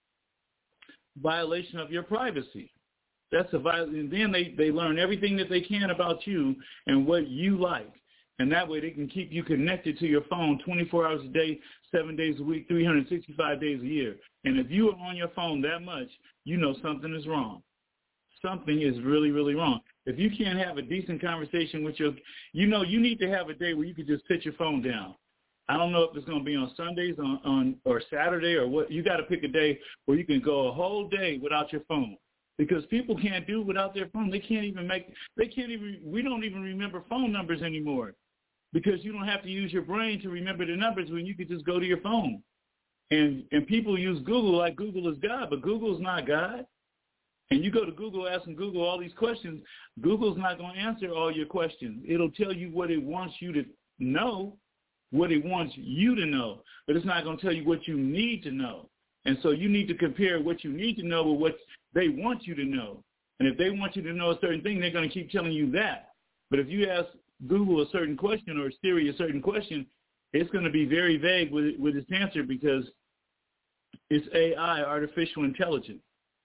violation of your privacy. That's a violation. And then they, they learn everything that they can about you and what you like. And that way they can keep you connected to your phone twenty-four hours a day, seven days a week, three hundred sixty-five days a year. And if you are on your phone that much, you know something is wrong. Something is really, really wrong. If you can't have a decent conversation with your, you know, you need to have a day where you can just put your phone down. I don't know if it's going to be on Sundays on, on or Saturday or what. You got to pick a day where you can go a whole day without your phone, because people can't do without their phone. They can't even make, they can't even, we don't even remember phone numbers anymore because you don't have to use your brain to remember the numbers when you can just go to your phone. And and people use Google like Google is God, but Google's not God. And you go to Google asking Google all these questions, Google's not going to answer all your questions. It'll tell you what it wants you to know, what it wants you to know, but it's not going to tell you what you need to know. And so you need to compare what you need to know with what they want you to know. And if they want you to know a certain thing, they're going to keep telling you that. But if you ask Google a certain question or Siri a certain question, it's going to be very vague with, with its answer because it's A I, artificial intelligence.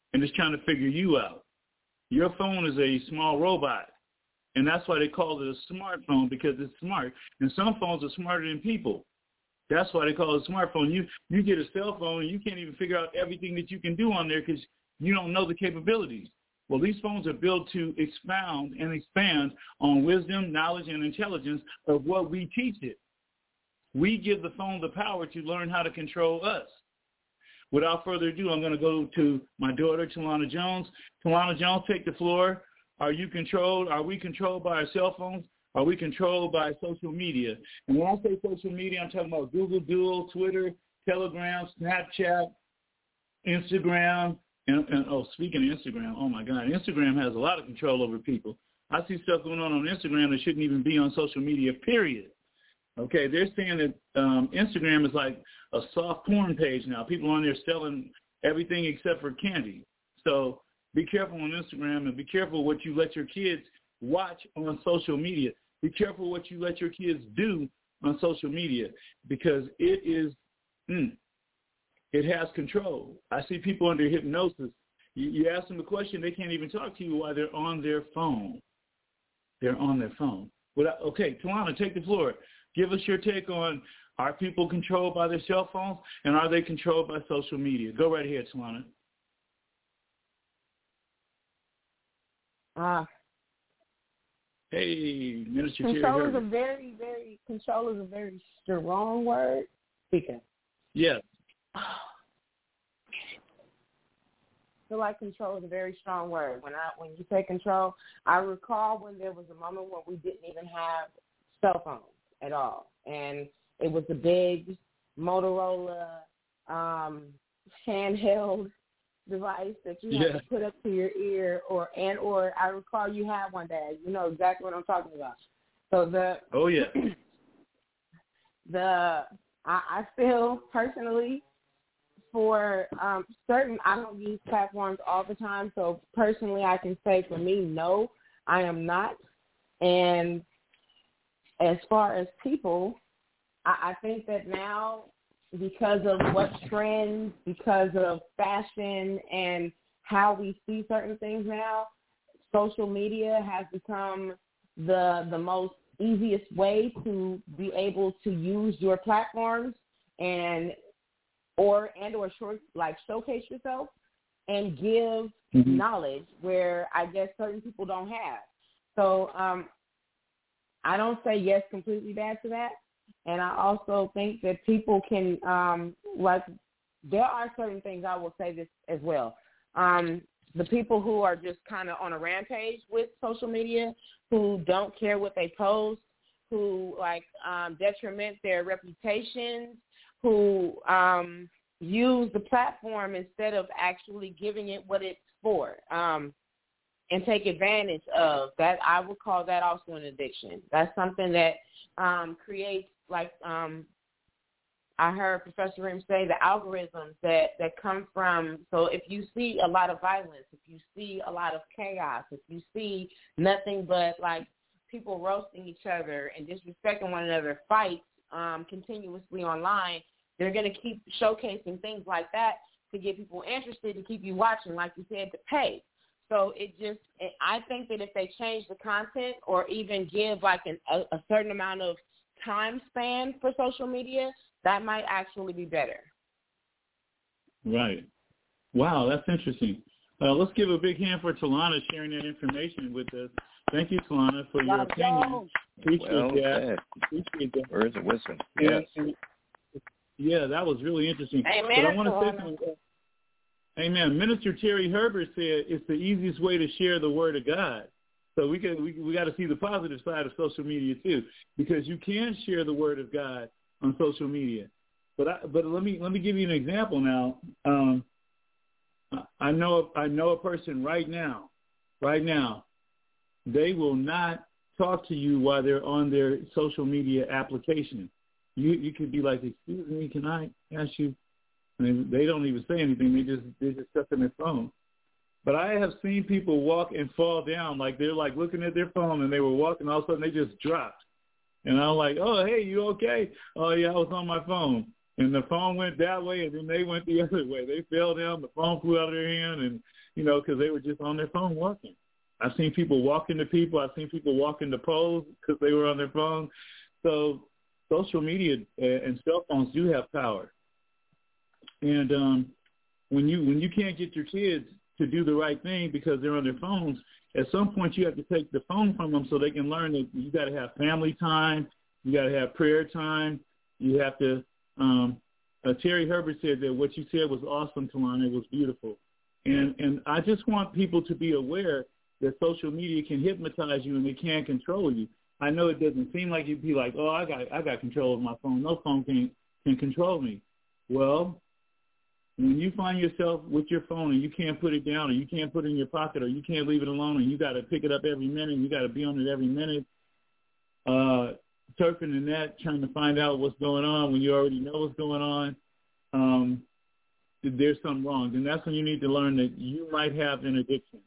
and it's trying to figure you out. Your phone is a small robot, and that's why they call it a smartphone, because it's smart. And some phones are smarter than people. That's why they call it a smartphone. You you get a cell phone, and you can't even figure out everything that you can do on there because you don't know the capabilities. Well, these phones are built to expound and expand on wisdom, knowledge, and intelligence of what we teach it. We give the phone the power to learn how to control us. Without further ado, I'm going to go to my daughter, Talana Jones. Talana Jones, take the floor. Are you controlled? Are we controlled by our cell phones? Are we controlled by social media? And when I say social media, I'm talking about Google Duo, Twitter, Telegram, Snapchat, Instagram. And, and oh, speaking of Instagram, oh my God, Instagram has a lot of control over people. I see stuff going on on Instagram that shouldn't even be on social media, period. Okay, they're saying that um, Instagram is like a soft porn page now. People on there selling everything except for candy. So be careful on Instagram, and be careful what you let your kids watch on social media. Be careful what you let your kids do on social media, because it is, mm, it has control. I see people under hypnosis. You, you ask them a question, they can't even talk to you while they're on their phone. They're on their phone. Without, okay, Talana, take the floor. Give us your take on, are people controlled by their cell phones, and are they controlled by social media? Go right ahead, Talana. Ah. Uh, hey, Minister control Terry is a very, very, control is a very strong word. Speaking. Yes. I feel like control is a very strong word. When I when you say control, I recall when there was a moment when we didn't even have cell phones at all, and it was a big Motorola um, handheld device that you yeah. have to put up to your ear, or and or I recall you had one, Dad. You know exactly what I'm talking about. So the oh yeah, the I, I feel personally for um, certain, I don't use platforms all the time. So personally, I can say for me, no, I am not. And as far as people, I, I think that now, because of what trends, because of fashion and how we see certain things now, social media has become the the most easiest way to be able to use your platforms and or and or short like showcase yourself and give mm-hmm. knowledge where I guess certain people don't have. So um, I don't say yes completely bad to that. And I also think that people can, um, like, there are certain things, I will say this as well. Um, the people who are just kind of on a rampage with social media, who don't care what they post, who, like, um, detriment their reputations, who um, use the platform instead of actually giving it what it's for, um, and take advantage of that. I would call that also an addiction. That's something that um, creates, like um, I heard Professor Reem say, the algorithms that, that come from, so if you see a lot of violence, if you see a lot of chaos, if you see nothing but like people roasting each other and disrespecting one another, fights um, continuously online, they're going to keep showcasing things like that to get people interested, to keep you watching, like you said, to pay. So it just, I think that if they change the content or even give like an, a, a certain amount of time span for social media, that might actually be better. Right. Wow, that's interesting. Uh, let's give a big hand for Talana sharing that information with us. Thank you, Talana, for your Let's opinion. go. Appreciate well that. Appreciate that. Words of wisdom. Yes. yes. Yeah, that was really interesting. Amen. But I want to say something. Amen. Minister Terry Herbert said it's the easiest way to share the word of God. So we can we we got to see the positive side of social media too, because you can share the word of God on social media. But I, but let me let me give you an example now. Um, I know I know a person right now, right now, they will not talk to you while they're on their social media application. You you could be like, excuse me, can I ask you? And they don't even say anything. They just they just stuck on their phone. But I have seen people walk and fall down, like they're like looking at their phone and they were walking, all of a sudden they just dropped. And I'm like, oh, hey, you okay? Oh, yeah, I was on my phone. And the phone went that way, and then they went the other way. They fell down, the phone flew out of their hand, and, you know, because they were just on their phone walking. I've seen people walk into people. I've seen people walk into poles because they were on their phone. So social media and cell phones do have power. And um, when you when you can't get your kids to do the right thing because they're on their phones, at some point you have to take the phone from them so they can learn that you got to have family time, you got to have prayer time, you have to. Um, uh, Terry Herbert said that what you said was awesome, Talana. It was beautiful, and and I just want people to be aware that social media can hypnotize you and it can control you. I know it doesn't seem like you'd be like, oh, I got I got control of my phone. No phone can can control me. Well, when you find yourself with your phone and you can't put it down or you can't put it in your pocket or you can't leave it alone and you got to pick it up every minute, you got to be on it every minute, uh, surfing the net, trying to find out what's going on when you already know what's going on, um, there's something wrong. And that's when you need to learn that you might have an addiction.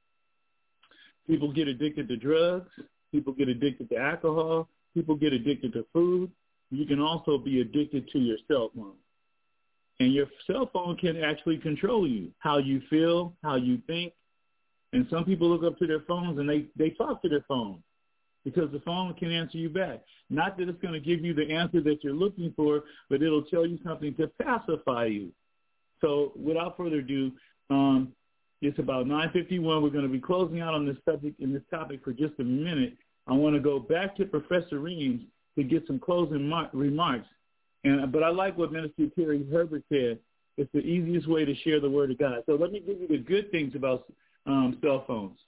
People get addicted to drugs. People get addicted to alcohol. People get addicted to food. You can also be addicted to your cell phone. And your cell phone can actually control you, how you feel, how you think. And some people look up to their phones and they, they talk to their phone because the phone can answer you back. Not that it's going to give you the answer that you're looking for, but it'll tell you something to pacify you. So without further ado, um, it's about nine fifty-one. We're going to be closing out on this subject and this topic for just a minute. I want to go back to Professor Reams to get some closing mar- remarks. And but I like what Minister Terry Herbert said. It's the easiest way to share the word of God. So let me give you the good things about um, cell phones.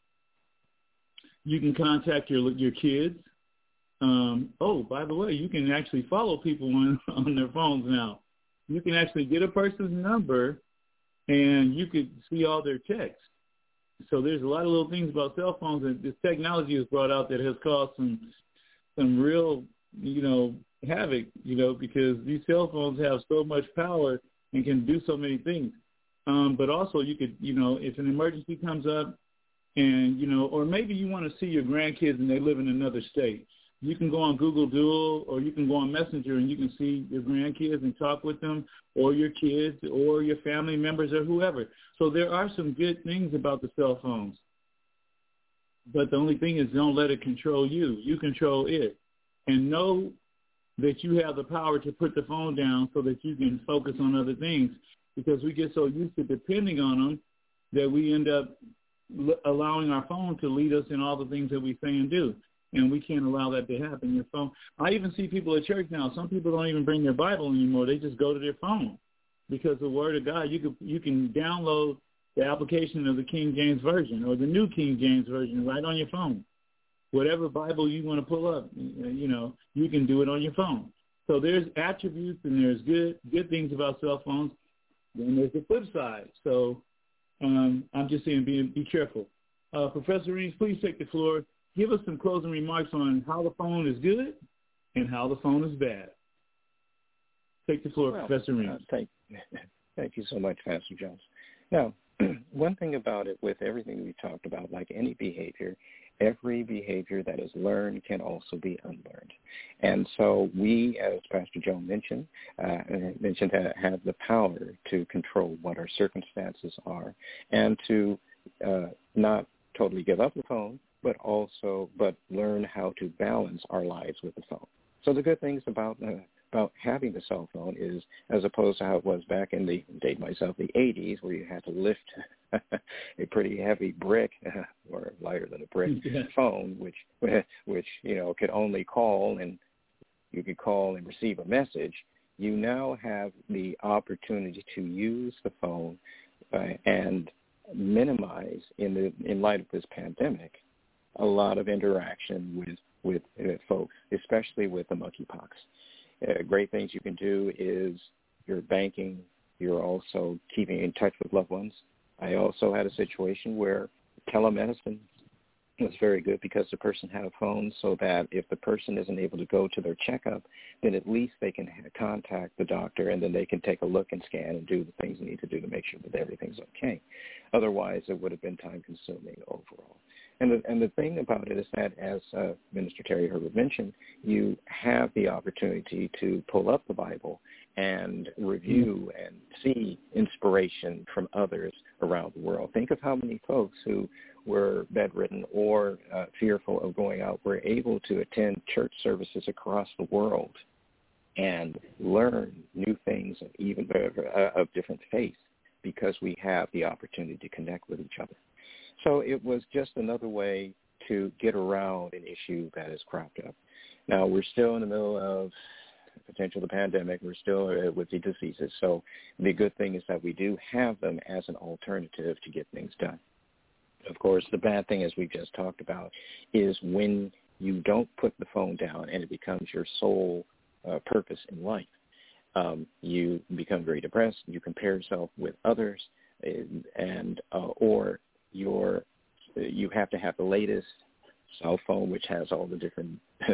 You can contact your your kids. Um, oh, by the way, you can actually follow people on, on their phones now. You can actually get a person's number, and you could see all their texts. So there's a lot of little things about cell phones that this technology has brought out that has caused some some real, you know, havoc, you know, because these cell phones have so much power and can do so many things. Um, but also you could, you know, if an emergency comes up and, you know, or maybe you want to see your grandkids and they live in another state, you can go on Google Duo or you can go on Messenger and you can see your grandkids and talk with them or your kids or your family members or whoever. So there are some good things about the cell phones. But the only thing is don't let it control you. You control it. And know that you have the power to put the phone down so that you can focus on other things, because we get so used to depending on them that we end up l- allowing our phone to lead us in all the things that we say and do, and we can't allow that to happen. Your phone. I even see people at church now. Some people don't even bring their Bible anymore. They just go to their phone because the Word of God, you can, you can download the application of the King James Version or the New King James Version right on your phone. Whatever Bible you want to pull up, you know, you can do it on your phone. So there's attributes and there's good good things about cell phones. Then there's the flip side. So um, I'm just saying be, be careful. Uh, Professor Reams, please take the floor. Give us some closing remarks on how the phone is good and how the phone is bad. Take the floor, well, Professor Reams. Uh, thank, thank you so much, Pastor Jones. Now, one thing about it with everything we talked about, like any behavior, every behavior that is learned can also be unlearned. And so we, as Pastor Joe mentioned, uh, mentioned that have the power to control what our circumstances are and to uh, not totally give up the phone, but also but learn how to balance our lives with the phone. So the good things about uh, about having the cell phone is, as opposed to how it was back in the, date myself, the eighties, where you had to lift a pretty heavy brick, or lighter than a brick, yeah. phone, which, which, you know, could only call, and you could call and receive a message. You now have the opportunity to use the phone uh, and minimize, in the in light of this pandemic, a lot of interaction with, with uh, folks, especially with the monkeypox. Uh, great things you can do is you're banking, you're also keeping in touch with loved ones. I also had a situation where telemedicine was very good because the person had a phone, so that if the person isn't able to go to their checkup, then at least they can contact the doctor, and then they can take a look and scan and do the things they need to do to make sure that everything's okay. Otherwise, it would have been time-consuming overall. And the, and the thing about it is that, as uh, Minister Terry Herbert mentioned, you have the opportunity to pull up the Bible and review and see inspiration from others around the world. Think of how many folks who were bedridden or uh, fearful of going out were able to attend church services across the world and learn new things of even uh, of different faiths because we have the opportunity to connect with each other. So it was just another way to get around an issue that has cropped up. Now, we're still in the middle of potential the pandemic. We're still uh, with the diseases. So the good thing is that we do have them as an alternative to get things done. Of course, the bad thing, as we just talked about, is when you don't put the phone down and it becomes your sole uh, purpose in life. Um, you become very depressed. You compare yourself with others, and uh, or you're, you have to have the latest cell phone, which has all the different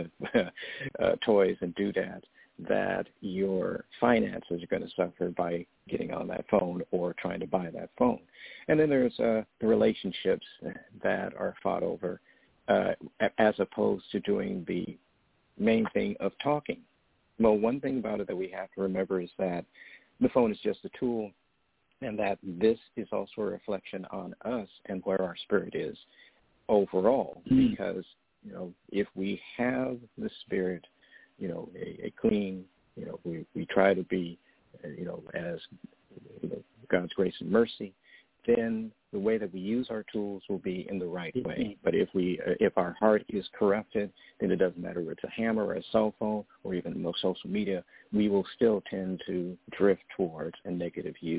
uh, toys and doodads, that your finances are going to suffer by getting on that phone or trying to buy that phone. And then there's uh, the relationships that are fought over uh, as opposed to doing the main thing of talking. Well, one thing about it that we have to remember is that the phone is just a tool, and that this is also a reflection on us and where our spirit is overall. Mm-hmm. Because, you know, if we have the spirit, you know, a, a clean, you know, we, we try to be, you know, as you know, God's grace and mercy, then the way that we use our tools will be in the right way. But if we, uh, if our heart is corrupted, then it doesn't matter whether it's a hammer or a cell phone or even most social media, we will still tend to drift towards a negative use.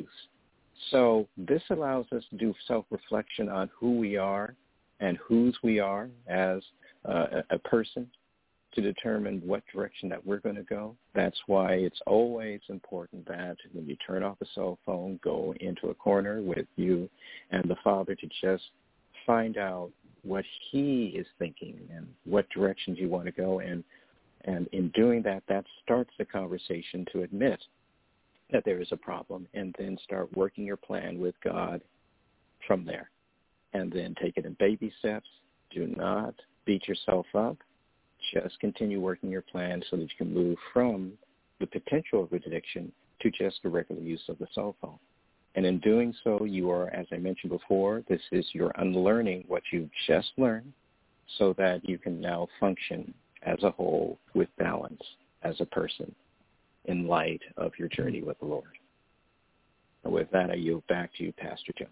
So this allows us to do self-reflection on who we are and whose we are as uh, a person, to determine what direction that we're going to go. That's why it's always important that when you turn off the cell phone, go into a corner with you and the Father to just find out what he is thinking and what directions you want to go. And, and in doing that, that starts the conversation to admit that there is a problem, and then start working your plan with God from there. And then take it in baby steps. Do not beat yourself up. Just continue working your plan so that you can move from the potential of addiction to just the regular use of the cell phone. And in doing so, you are, as I mentioned before, this is you're unlearning what you've just learned so that you can now function as a whole with balance as a person in light of your journey with the Lord. And with that, I yield back to you, Pastor Jones.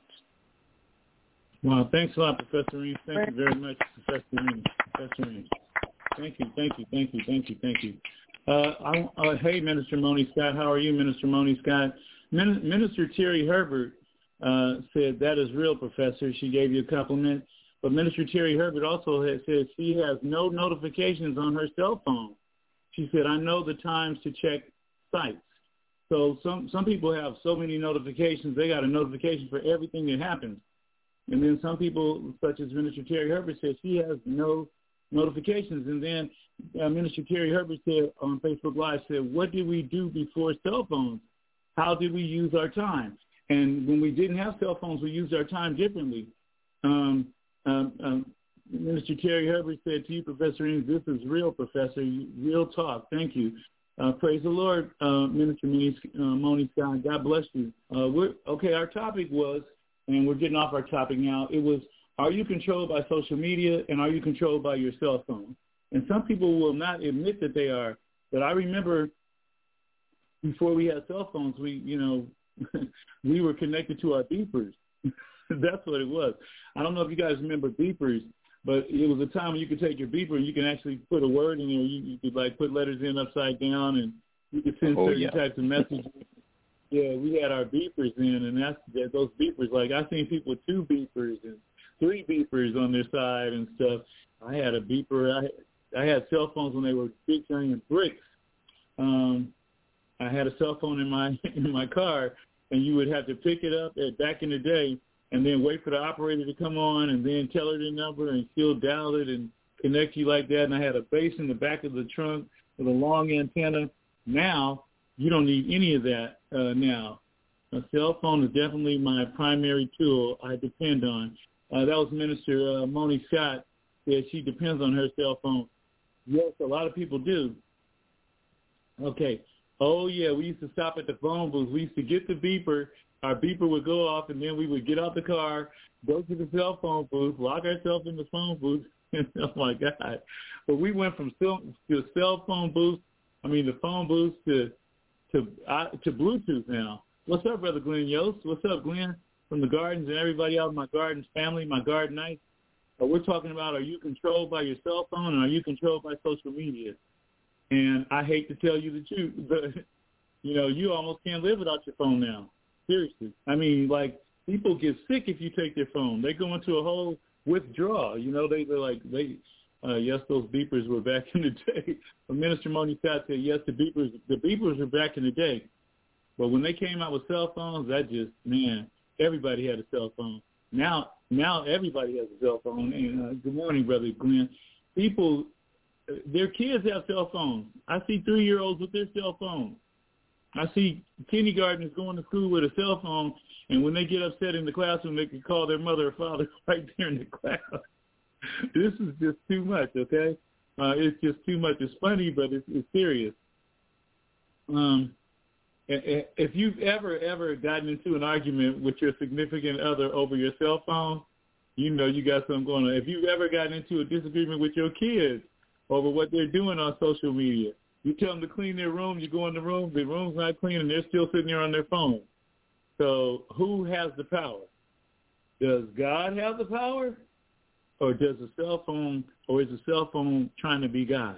Well, thanks a lot, Professor Reeves. Thank you very much, Professor Reeves. Professor Reeves. Thank you, thank you, thank you, thank you, thank you. Uh, I, uh, hey, Minister Moni Scott, how are you, Minister Moni Scott? Min- Minister Terry Herbert uh, said, that is real, Professor. She gave you a compliment. But Minister Terry Herbert also has said she has no notifications on her cell phone. She said, I know the times to check sites. So some, some people have so many notifications, they got a notification for everything that happens. And then some people, such as Minister Terry Herbert, said she has no notifications. And then uh, Minister Terry Herbert said on Facebook Live, said, what did we do before cell phones? How did we use our time? And when we didn't have cell phones, we used our time differently. Um, um, um, Minister Terry Herbert said to you, Professor Eames, this is real, Professor, real talk. Thank you. Uh, praise the Lord, uh, Minister Moni, uh, Moni Scott. God bless you. Uh, we're, okay, our topic was, and we're getting off our topic now, it was, are you controlled by social media and are you controlled by your cell phone? And some people will not admit that they are. But I remember before we had cell phones, we, you know, we were connected to our beepers. That's what it was. I don't know if you guys remember beepers, but it was a time when you could take your beeper and you can actually put a word in there. You, you could, like, put letters in upside down, and you could send oh, certain yeah. types of messages. Yeah, we had our beepers in, and that's that, those beepers. Like, I've seen people with two beepers and three beepers on their side and stuff. I had a beeper. I, I had cell phones when they were big giant bricks. Um, I had a cell phone in my in my car, and you would have to pick it up at, back in the day, and then wait for the operator to come on and then tell her the number and she'll dial it and connect you like that. And I had a base in the back of the trunk with a long antenna. Now, you don't need any of that uh, now. A cell phone is definitely my primary tool I depend on. Uh, that was Minister uh, Moni Scott. Said she depends on her cell phone. Yes, a lot of people do. Okay. Oh, yeah, we used to stop at the phone booth. We used to get the beeper. Our beeper would go off, and then we would get out the car, go to the cell phone booth, lock ourselves in the phone booth. Oh, my God. But we went from cell, to cell phone booth, I mean the phone booth, to to uh, to Bluetooth now. What's up, Brother Glenn Yost? What's up, Glenn, from the Gardens and everybody out in my Gardens family, my Garden Knights? Uh, we're talking about, are you controlled by your cell phone, and are you controlled by social media? And I hate to tell you the truth, but, you know, you almost can't live without your phone now. Seriously. I mean, like, people get sick if you take their phone. They go into a whole withdrawal. You know, they, they're like, they, uh, yes, those beepers were back in the day. But Minister Moni Scott said, yes, the beepers, the beepers were back in the day. But when they came out with cell phones, that just, man, everybody had a cell phone. Now, now everybody has a cell phone. And uh, good morning, Brother Glenn. People, their kids have cell phones. I see three-year-olds with their cell phones. I see kindergartners going to school with a cell phone, and when they get upset in the classroom, they can call their mother or father right there in the class. This is just too much, okay? Uh, it's just too much. It's funny, but it's, it's serious. Um, if you've ever, ever gotten into an argument with your significant other over your cell phone, you know you got something going on. If you've ever gotten into a disagreement with your kids over what they're doing on social media, you tell them to clean their room, you go in the room, the room's not clean, and they're still sitting there on their phone. So who has the power? Does God have the power? Or does the cell phone, or is the cell phone trying to be God?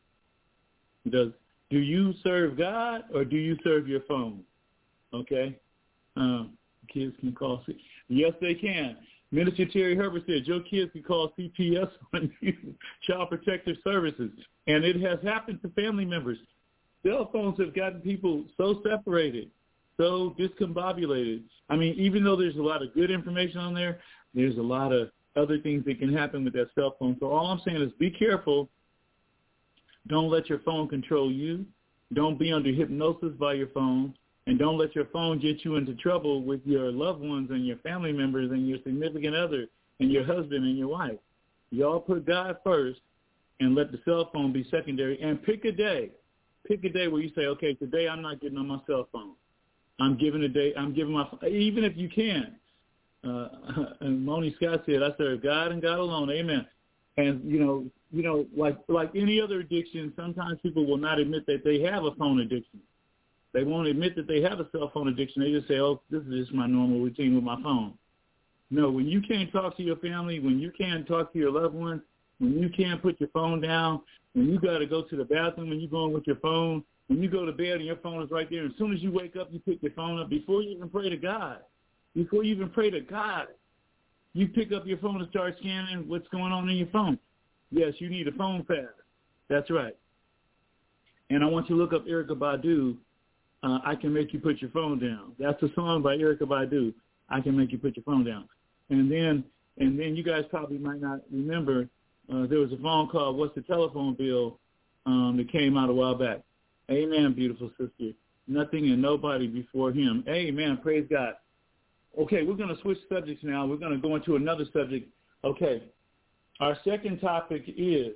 Does Do you serve God, or do you serve your phone? Okay? Um, kids can call. C- yes, they can. Minister Terry Herbert said, your kids can call C P S on you, Child Protective Services. And it has happened to family members. Cell phones have gotten people so separated, so discombobulated. I mean, even though there's a lot of good information on there, there's a lot of other things that can happen with that cell phone. So all I'm saying is be careful. Don't let your phone control you. Don't be under hypnosis by your phone. And don't let your phone get you into trouble with your loved ones and your family members and your significant other and your husband and your wife. Y'all put God first and let the cell phone be secondary. And pick a day. Pick a day where you say, okay, today I'm not getting on my cell phone. I'm giving a day. I'm giving my, even if you can. Uh, and Moni Scott said, I serve God and God alone. Amen. And, you know, you know, like like any other addiction, sometimes people will not admit that they have a phone addiction. They won't admit that they have a cell phone addiction. They just say, oh, this is just my normal routine with my phone. No, when you can't talk to your family, when you can't talk to your loved ones, when you can't put your phone down, when you got to go to the bathroom and you're going with your phone, when you go to bed and your phone is right there, and as soon as you wake up, you pick your phone up before you even pray to God. Before you even pray to God, you pick up your phone and start scanning what's going on in your phone. Yes, you need a phone fast. That's right. And I want you to look up Erykah Badu, uh, I Can Make You Put Your Phone Down. That's a song by Erykah Badu, I Can Make You Put Your Phone Down. And then and then you guys probably might not remember, uh, there was a phone called What's the Telephone Bill um, that came out a while back. Amen, beautiful sister. Nothing and nobody before him. Amen, praise God. Okay, we're going to switch subjects now. We're going to go into another subject. Okay, our second topic is,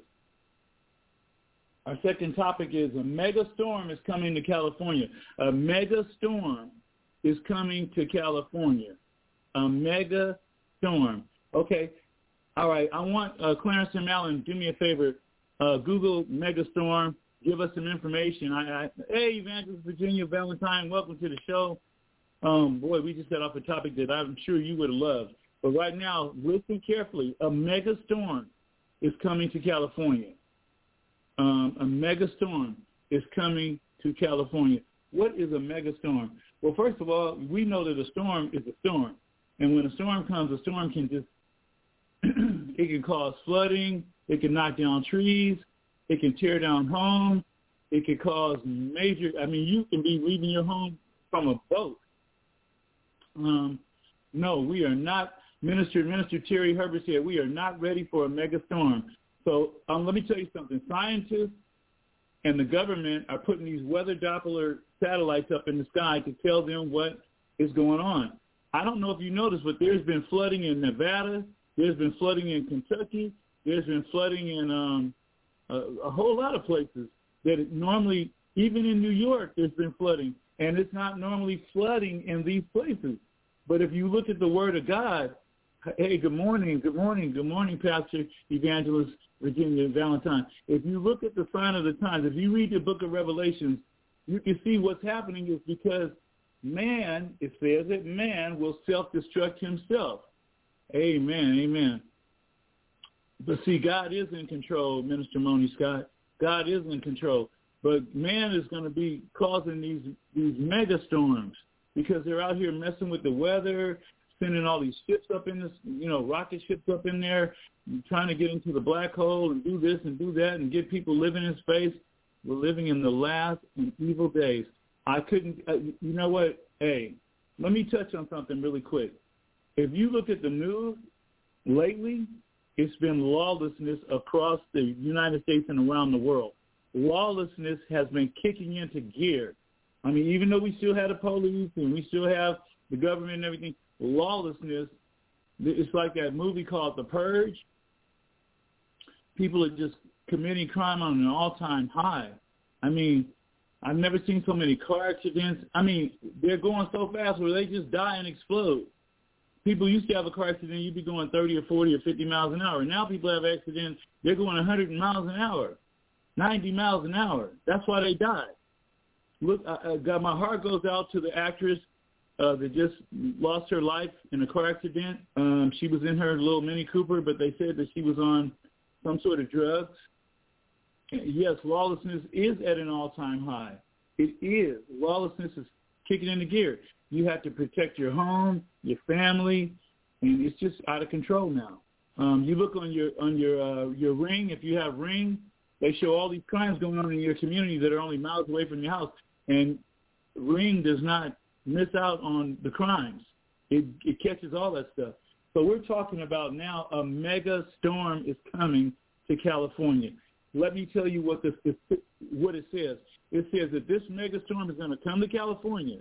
our second topic is a mega storm is coming to California. A mega storm is coming to California. A mega storm. Okay, all right, I want uh, Clarence and Allen, do me a favor. Uh, Google mega storm. Give us some information. I, I, hey, Evangelist Virginia Valentine, welcome to the show. Um, boy, we just got off a topic that I'm sure you would have loved. But right now, listen carefully. A mega storm is coming to California. Um, a mega storm is coming to California. What is a mega storm? Well, first of all, we know that a storm is a storm. And when a storm comes, a storm can just, it can cause flooding. It can knock down trees. It can tear down homes. It can cause major, I mean, you can be leaving your home from a boat. Um, no, we are not. Minister Minister Terry Herbert said we are not ready for a mega storm. So um, let me tell you something. Scientists and the government are putting these weather Doppler satellites up in the sky to tell them what is going on. I don't know if you noticed, but there's been flooding in Nevada. There's been flooding in Kentucky. There's been flooding in um, a, a whole lot of places that it normally, even in New York, there's been flooding. And it's not normally flooding in these places. But if you look at the Word of God, hey, good morning, good morning, good morning, Pastor Evangelist Virginia Valentine. If you look at the sign of the times, if you read the book of Revelations, you can see what's happening is because man, it says that man will self-destruct himself. Amen, amen. But see, God is in control, Minister Moni Scott. God is in control. But man is going to be causing these these mega storms because they're out here messing with the weather, sending all these ships up in this, you know, rocket ships up in there, trying to get into the black hole and do this and do that and get people living in space. We're living in the last and evil days. I couldn't, uh, you know what? Hey, let me touch on something really quick. If you look at the news lately, it's been lawlessness across the United States and around the world. Lawlessness has been kicking into gear. I mean, even though we still have the police and we still have the government and everything, lawlessness, it's like that movie called The Purge. People are just committing crime on an all-time high. I mean, I've never seen so many car accidents. I mean, they're going so fast where they just die and explode. People used to have a car accident, you'd be going thirty or forty or fifty miles an hour. Now people have accidents, they're going one hundred miles an hour, ninety miles an hour. That's why they die. Look, I, I got, my heart goes out to the actress uh, that just lost her life in a car accident. Um, she was in her little Mini Cooper, but they said that she was on some sort of drugs. Yes, lawlessness is at an all-time high. It is. Lawlessness is kicking into gear. You have to protect your home, your family, and it's just out of control now. Um, you look on your on your uh, your Ring. If you have Ring, they show all these crimes going on in your community that are only miles away from your house, and Ring does not miss out on the crimes. It, it catches all that stuff. So we're talking about now a mega storm is coming to California. Let me tell you what this what it says. It says that this mega storm is going to come to California.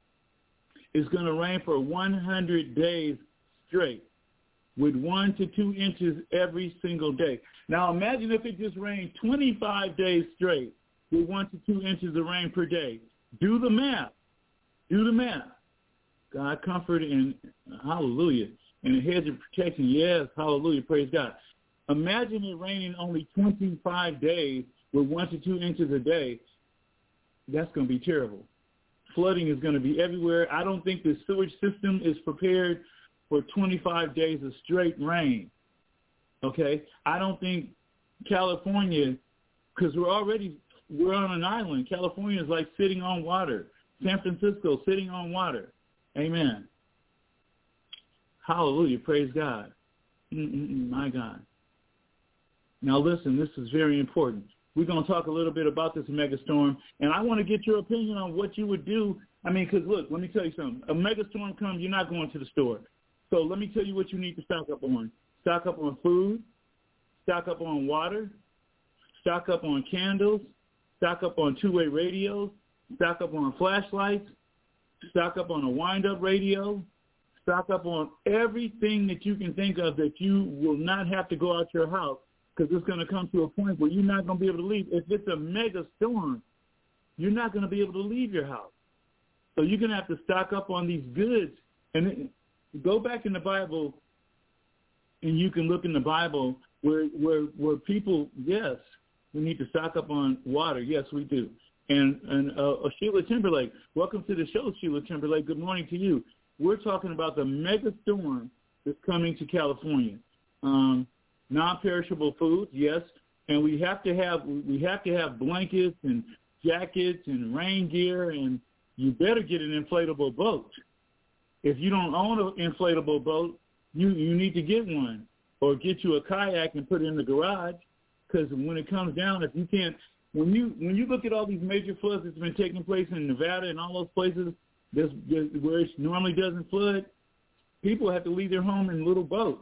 It's going to rain for one hundred days straight with one to two inches every single day. Now imagine if it just rained twenty-five days straight with one to two inches of rain per day. Do the math. Do the math. God comfort and hallelujah. And a hedge of protection. Yes, hallelujah. Praise God. Imagine it raining only twenty-five days with one to two inches a day. That's going to be terrible. Flooding is going to be everywhere. I don't think the sewage system is prepared for twenty-five days of straight rain. Okay? I don't think California, because we're already, we're on an island. California is like sitting on water. San Francisco sitting on water. Amen. Hallelujah. Praise God. Mm-mm-mm, my God. Now listen, this is very important. We're going to talk a little bit about this megastorm, and I want to get your opinion on what you would do. I mean, because, look, let me tell you something. A megastorm comes, you're not going to the store. So let me tell you what you need to stock up on. Stock up on food, stock up on water, stock up on candles, stock up on two-way radios, stock up on flashlights, stock up on a wind-up radio, stock up on everything that you can think of that you will not have to go out your house. Because it's going to come to a point where you're not going to be able to leave. If it's a mega storm, you're not going to be able to leave your house. So you're going to have to stock up on these goods. And go back in the Bible, and you can look in the Bible where where where people, yes, we need to stock up on water. Yes, we do. And and uh, Sheila Timberlake, welcome to the show, Sheila Timberlake. Good morning to you. We're talking about the mega storm that's coming to California. Um, non-perishable foods, yes, and we have to have we have to have blankets and jackets and rain gear, and you better get an inflatable boat. If you don't own an inflatable boat, you, you need to get one, or get you a kayak and put it in the garage, because when it comes down, if you can't, when you when you look at all these major floods that's been taking place in Nevada and all those places there's, there's, where it normally doesn't flood, people have to leave their home in little boats.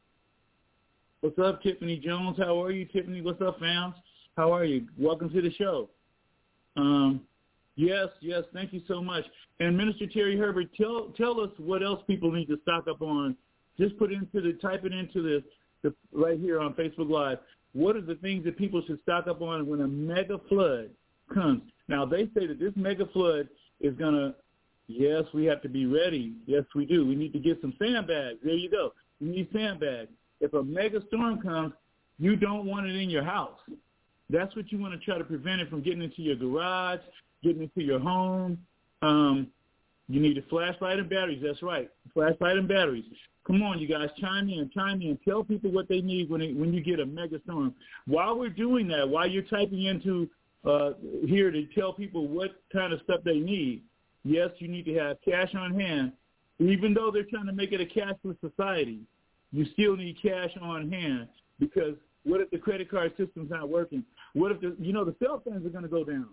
What's up, Tiffany Jones? How are you, Tiffany? What's up, fam? How are you? Welcome to the show. Um, Yes, yes. Thank you so much. And Minister Terry Herbert, tell tell us what else people need to stock up on. Just put into the type it into the, the right here on Facebook Live. What are the things that people should stock up on when a mega flood comes? Now they say that this mega flood is gonna. Yes, we have to be ready. Yes, we do. We need to get some sandbags. There you go. We need sandbags. If a mega storm comes, you don't want it in your house. That's what you want to try to prevent it from getting into your garage, getting into your home. Um, you need a flashlight and batteries. That's right, flashlight and batteries. Come on, you guys, chime in, chime in. Tell people what they need when it, when you get a mega storm. While we're doing that, while you're typing into uh, here to tell people what kind of stuff they need, yes, you need to have cash on hand. Even though they're trying to make it a cashless society, you still need cash on hand, because what if the credit card system's not working? What if the, you know, the cell phones are going to go down?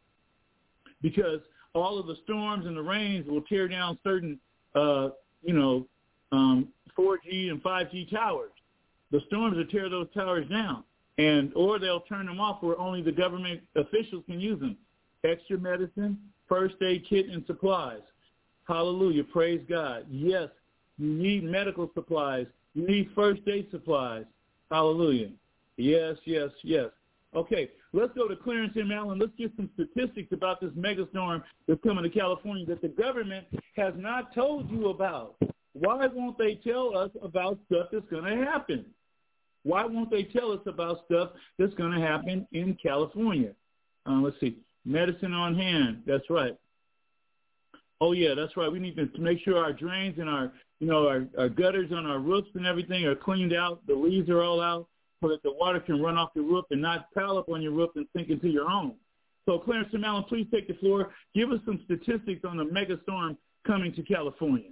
Because all of the storms and the rains will tear down certain, uh, you know, um, four G and five G towers. The storms will tear those towers down, and or they'll turn them off where only the government officials can use them. Extra medicine, first aid kit, and supplies. Hallelujah. Praise God. Yes, you need medical supplies. You need first aid supplies. Hallelujah. Yes, yes, yes. Okay, let's go to Clarence M. Allen. Let's get some statistics about this megastorm that's coming to California that the government has not told you about. Why won't they tell us about stuff that's going to happen? Why won't they tell us about stuff that's going to happen in California? Uh, let's see. Medicine on hand. That's right. Oh, yeah, that's right. We need to make sure our drains and our, you know, our, our gutters on our roofs and everything are cleaned out. The leaves are all out so that the water can run off the roof and not pile up on your roof and sink into your home. So, Clarence M. Allen, please take the floor. Give us some statistics on the mega storm coming to California.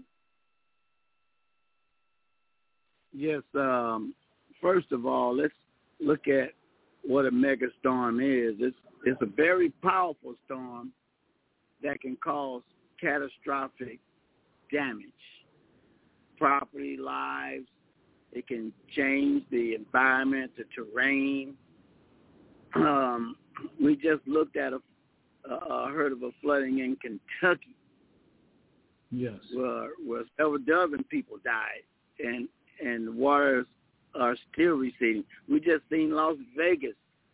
Yes. Um, first of all, let's look at what a mega storm is. It's, it's a very powerful storm that can cause catastrophic damage, property, lives. It can change the environment, the terrain. Um, we just looked at a, uh, heard of a flooding in Kentucky. Yes. Where, where several dozen people died, and and the waters are still receding. We just seen Las Vegas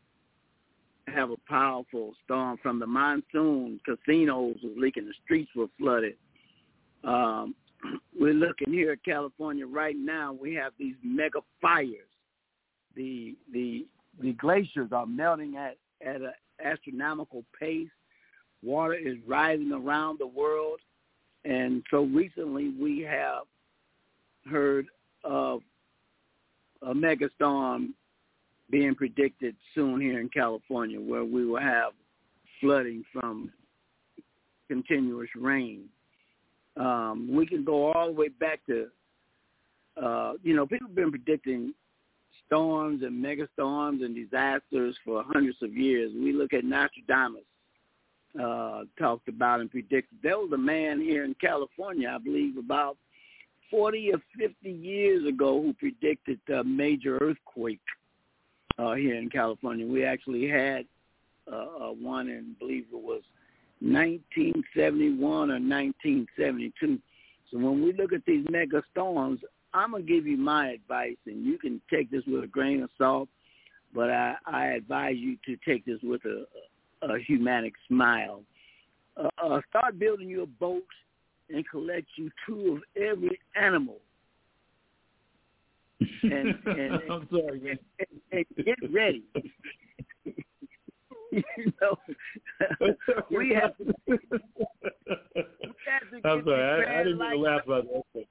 have a powerful storm from the monsoon. Casinos was leaking. The streets were flooded. Um, we're looking here at California right now. We have these mega fires. The the the glaciers are melting at, at an astronomical pace. Water is rising around the world. And so recently we have heard of a mega storm being predicted soon here in California, where we will have flooding from continuous rain. Um, we can go all the way back to, uh, you know, people have been predicting storms and mega storms and disasters for hundreds of years. We look at Nostradamus, uh, talked about and predicted. There was a man here in California, I believe, about forty or fifty years ago who predicted a major earthquake uh, here in California. We actually had uh, one in, I believe it was nineteen seventy-one or nineteen seventy-two. So when we look at these mega storms, I'm going to give you my advice, and you can take this with a grain of salt, but I, I advise you to take this with a, a humanic smile. Uh, uh, start building your boat and collect you two of every animal. And, and, I'm sorry, man. And, and, and get ready. You know, we have to. We have to I'm sorry, I, I didn't like, mean to laugh about that.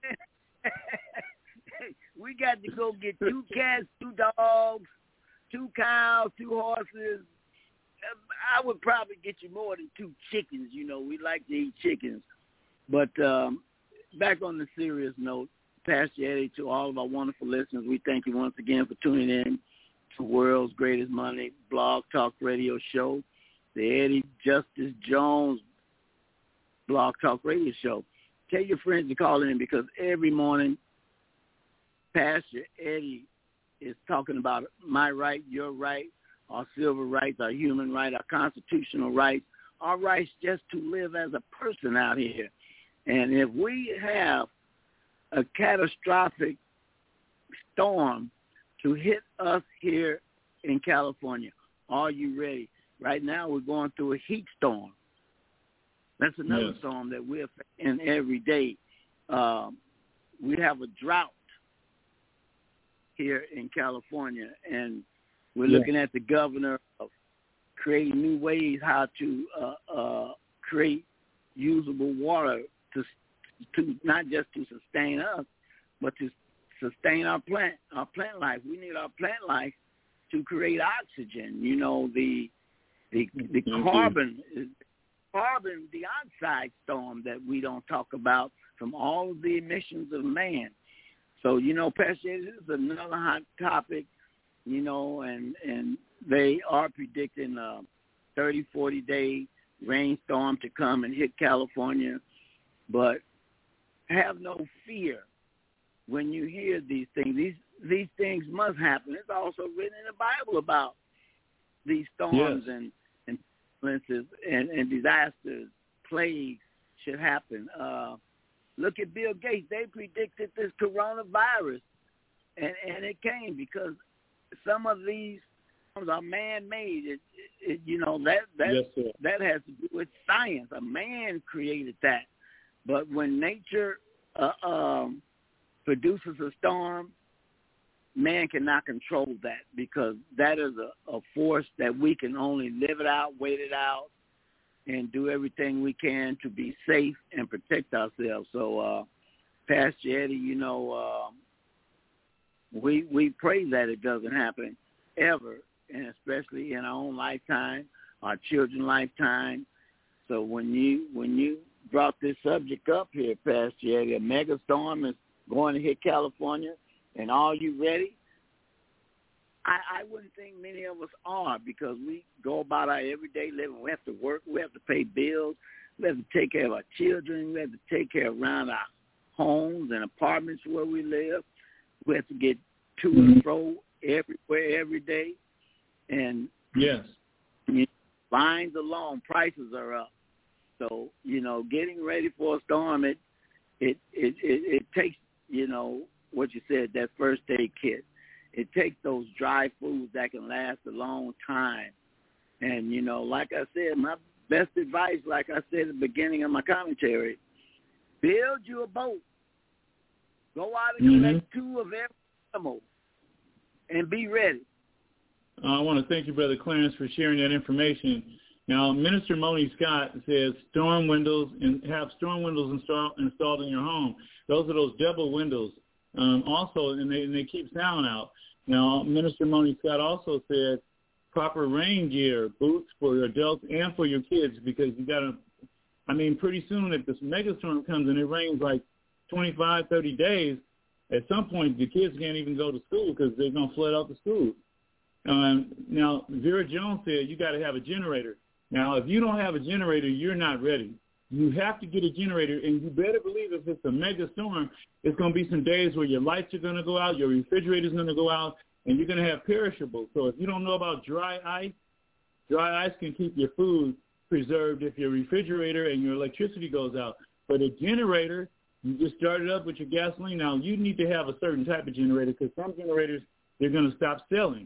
We got to go get two cats, two dogs, two cows, two horses. I would probably get you more than two chickens. You know, we like to eat chickens. But um, back on the serious note, Pastor Eddie, to all of our wonderful listeners, we thank you once again for tuning in to World's Greatest Money Blog Talk Radio Show, the Eddie Justice Jones Blog Talk Radio Show. Tell your friends to call in, because every morning Pastor Eddie is talking about my right, your right, our civil rights, our human rights, our constitutional rights, our rights just to live as a person out here. And if we have a catastrophic storm to hit us here in California, are you ready? Right now we're going through a heat storm. That's another yes. storm that we're in every day. Um, we have a drought here in California, and we're yeah. looking at the governor of creating new ways how to uh, uh, create usable water to to not just to sustain us, but to sustain our plant our plant life. We need our plant life to create oxygen. You know, the the the mm-hmm. carbon carbon dioxide storm that we don't talk about from all of the emissions of man. So, you know, Pastor, this is another hot topic, you know, and, and they are predicting a thirty, forty-day rainstorm to come and hit California. But have no fear when you hear these things. These these things must happen. It's also written in the Bible about these storms yes. and, and influences and, and disasters, plagues should happen. Uh, look at Bill Gates. They predicted this coronavirus, and, and it came because some of these storms are man-made. It, it, you know, that that, yes, that has to do with science. A man created that. But when nature uh, um, produces a storm, man cannot control that because that is a, a force that we can only live it out, wait it out, and do everything we can to be safe and protect ourselves. So, uh, Pastor Eddie, you know, uh, we we pray that it doesn't happen ever, and especially in our own lifetime, our children's lifetime. So when you when you brought this subject up here, Pastor Eddie, a mega storm is going to hit California, and are you ready? I, I wouldn't think many of us are because we go about our everyday living. We have to work. We have to pay bills. We have to take care of our children. We have to take care around our homes and apartments where we live. We have to get to and fro everywhere every day. And yes, you know, lines alone, prices are up. So, you know, getting ready for a storm, it it, it, it, it takes, you know, what you said, that first aid kit. It takes those dry foods that can last a long time. And, you know, like I said, my best advice, like I said at the beginning of my commentary, build you a boat. Go out and mm-hmm. collect two of every animal and be ready. Uh, I want to thank you, Brother Clarence, for sharing that information. Now, Minister Moni Scott says storm windows and have storm windows install, installed in your home. Those are those double windows. Um, also, and they, and they keep sound out. Now, Minister Moni Scott also said proper rain gear, boots for adults and for your kids, because you got to, I mean, pretty soon if this megastorm comes and it rains like twenty-five, thirty days, at some point the kids can't even go to school because they're going to flood out the schools. Um, now, Vera Jones said you got to have a generator. Now, if you don't have a generator, you're not ready. You have to get a generator, and you better believe if it's a mega storm, it's going to be some days where your lights are going to go out, your refrigerator's going to go out, and you're going to have perishables. So if you don't know about dry ice, dry ice can keep your food preserved if your refrigerator and your electricity goes out. But a generator, you just start it up with your gasoline. Now, you need to have a certain type of generator because some generators, they're going to stop selling.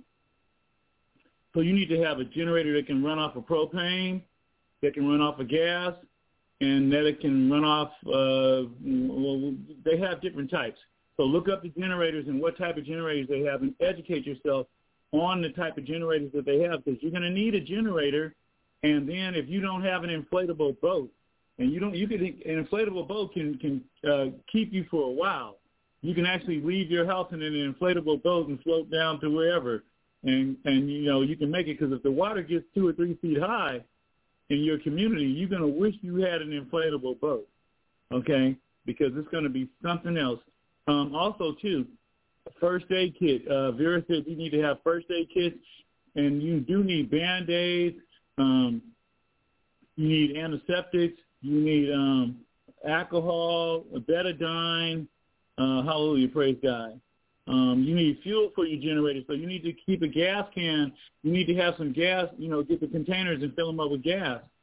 So you need to have a generator that can run off of propane, that can run off of gas, and that it can run off, uh, well, they have different types. So look up the generators and what type of generators they have and educate yourself on the type of generators that they have because you're going to need a generator. And then if you don't have an inflatable boat, and you don't, you can, an inflatable boat can, can uh, keep you for a while. You can actually leave your house in an inflatable boat and float down to wherever. And, and you know, you can make it because if the water gets two or three feet high in your community, you're going to wish you had an inflatable boat, okay, because it's going to be something else. Um, also, too, first aid kit. Uh, Vera said you need to have first aid kits, and you do need Band-Aids. Um, you need antiseptics. You need um, alcohol, betadine. Uh, hallelujah, praise God. Um, you need fuel for your generator, so you need to keep a gas can. You need to have some gas, you know, get the containers and fill them up with gas.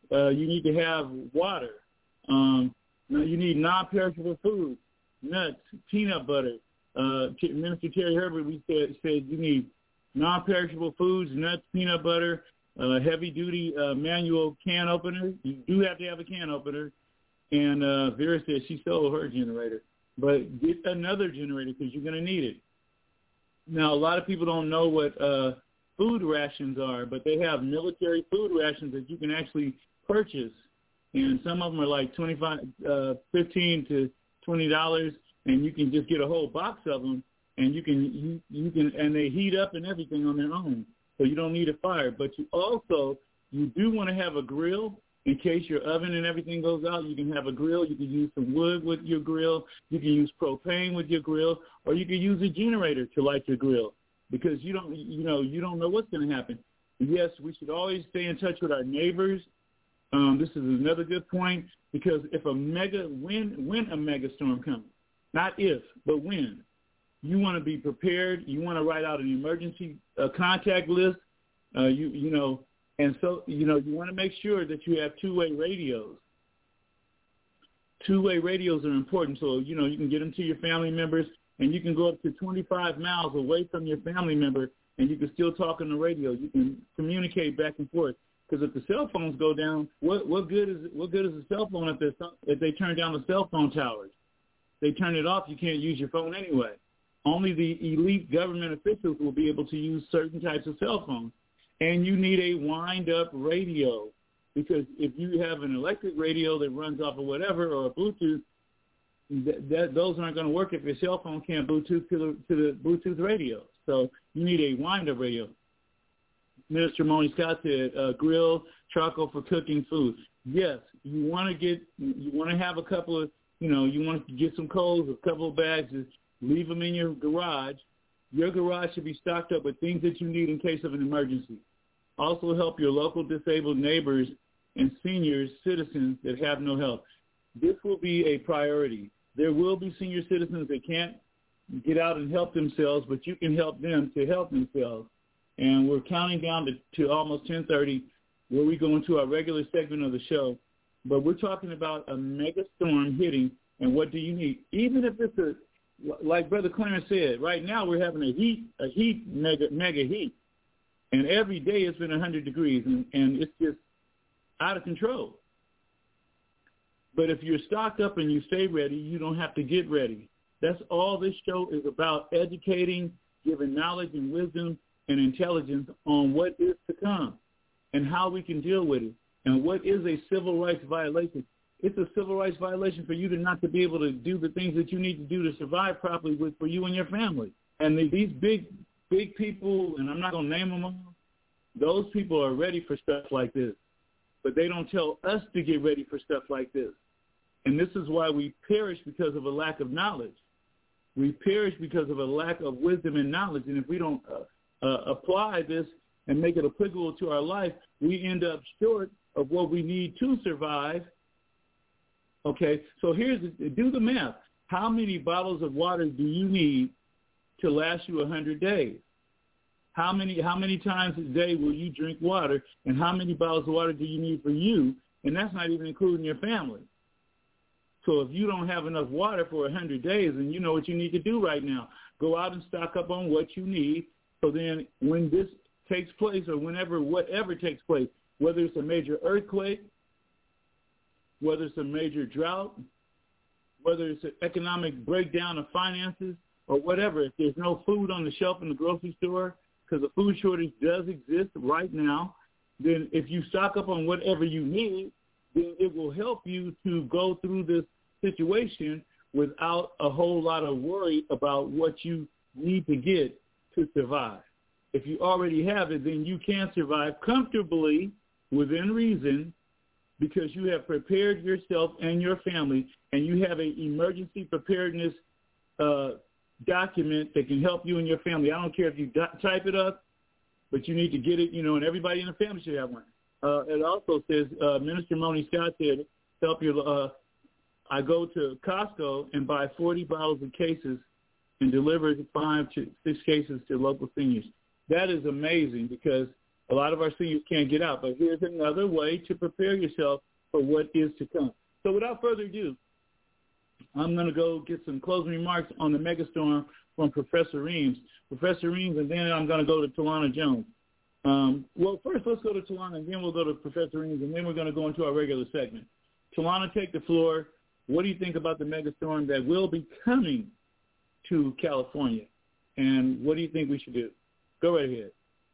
uh, you need to have water. Um, you need non-perishable food, nuts, peanut butter. Uh, Minister Terry Herbert, we said, said you need non-perishable foods, nuts, peanut butter, uh, heavy-duty uh, manual can opener. You do have to have a can opener. And uh, Vera said she sold her generator. But get another generator because you're going to need it. Now, a lot of people don't know what uh, food rations are, but they have military food rations that you can actually purchase. And some of them are like twenty-five, uh, fifteen to twenty dollars, and you can just get a whole box of them, and you can you, you can and they heat up and everything on their own, so you don't need a fire. But you also you do want to have a grill in case your oven and everything goes out. You can have a grill. You can use some wood with your grill. You can use propane with your grill, or you can use a generator to light your grill because you don't you know you don't know what's going to happen. Yes, we should always stay in touch with our neighbors. Um, this is another good point because if a mega when when a mega storm comes, not if but when, you want to be prepared. You want to write out an emergency uh, contact list. Uh, you you know, and so you know you want to make sure that you have two-way radios. Two-way radios are important, so you know you can get them to your family members, and you can go up to twenty-five miles away from your family member, and you can still talk on the radio. You can communicate back and forth. Because if the cell phones go down, what what good is what good is a cell phone if, if they turn down the cell phone towers? They turn it off, you can't use your phone anyway. Only the elite government officials will be able to use certain types of cell phones. And you need a wind-up radio because if you have an electric radio that runs off of whatever or a Bluetooth, that, that, those aren't going to work if your cell phone can't Bluetooth to the, to the Bluetooth radio. So you need a wind-up radio. Minister Moni Scott said, uh, grill, charcoal for cooking food. Yes, you want to get, you want to have a couple of, you know, you want to get some coals, a couple of bags, just leave them in your garage. Your garage should be stocked up with things that you need in case of an emergency. Also help your local disabled neighbors and seniors, citizens that have no help. This will be a priority. There will be senior citizens that can't get out and help themselves, but you can help them to help themselves. And we're counting down to, to almost ten thirty where we go into our regular segment of the show. But we're talking about a mega storm hitting, and what do you need? Even if it's a, like Brother Clarence said, right now we're having a heat, a heat, mega, mega heat. And every day it's been one hundred degrees, and, and it's just out of control. But if you're stocked up and you stay ready, you don't have to get ready. That's all this show is about, educating, giving knowledge and wisdom and intelligence on what is to come and how we can deal with it and what is a civil rights violation. It's a civil rights violation for you to not to be able to do the things that you need to do to survive properly with for you and your family. And these big, big people, and I'm not going to name them all, those people are ready for stuff like this. But they don't tell us to get ready for stuff like this. And this is why we perish because of a lack of knowledge. We perish because of a lack of wisdom and knowledge. And if we don't uh, Uh, apply this and make it applicable to our life, we end up short of what we need to survive. Okay, so here's the, do the math. How many bottles of water do you need to last you one hundred days? How many how many times a day will you drink water, and how many bottles of water do you need for you? And that's not even including your family. So if you don't have enough water for one hundred days, then you know what you need to do right now. Go out and stock up on what you need. So then when this takes place or whenever, whatever takes place, whether it's a major earthquake, whether it's a major drought, whether it's an economic breakdown of finances or whatever, if there's no food on the shelf in the grocery store, because a food shortage does exist right now, then if you stock up on whatever you need, then it will help you to go through this situation without a whole lot of worry about what you need to get to survive. If you already have it, then you can survive comfortably within reason because you have prepared yourself and your family, and you have an emergency preparedness uh, document that can help you and your family. I don't care if you do- type it up, but you need to get it, you know, and everybody in the family should have one. Uh, it also says, uh, Minister Moni Scott said, help your, uh, I go to Costco and buy forty bottles of cases and deliver five to six cases to local seniors. That is amazing because A lot of our seniors can't get out, but here's another way to prepare yourself for what is to come. So without further ado, I'm going to go get some closing remarks on the megastorm from Professor Reams. Professor Reams, and then I'm going to go to Talana Jones. Um, well, first let's go to Talana, and then we'll go to Professor Reams, and then we're going to go into our regular segment. Talana, take the floor. What do you think about the megastorm that will be coming to California, and what do you think we should do? Go right ahead.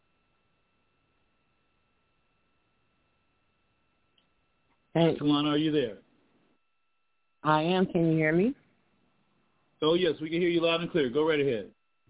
Hey, Talana, are you there? I am. Can you hear me? Oh, yes, we can hear you loud and clear. Go right ahead.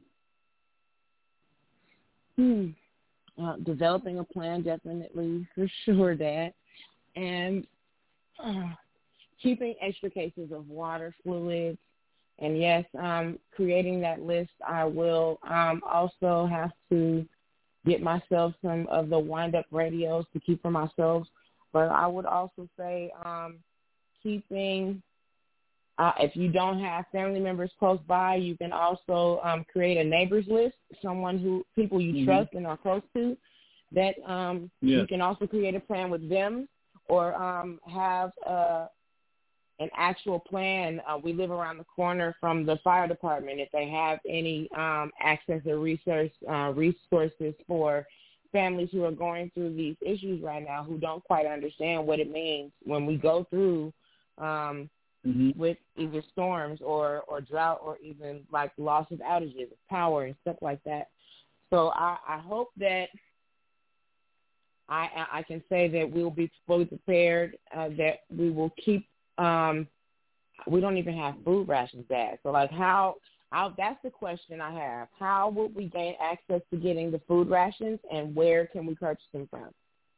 Hmm. Uh, developing a plan, definitely, for sure, Dad. And uh, keeping extra cases of water, fluids, and, yes, um, creating that list. I will um, also have to get myself some of the wind-up radios to keep for myself. But I would also say um, keeping Uh, if you don't have family members close by, you can also um, create a neighbors list, someone who, people you mm-hmm. trust and are close to, that um, yeah. you can also create a plan with them or um, have uh, an actual plan. Uh, we live around the corner from the fire department. If they have any um, access or resource, uh, resources for families who are going through these issues right now who don't quite understand what it means when we go through um, Mm-hmm. with either storms or, or drought or even like loss of outages of power and stuff like that. So I, I hope that I, I can say that we'll be fully prepared, uh, that we will keep, um, we don't even have food rations back. So like how, how, that's the question I have. How would we gain access to getting the food rations and where can we purchase them from?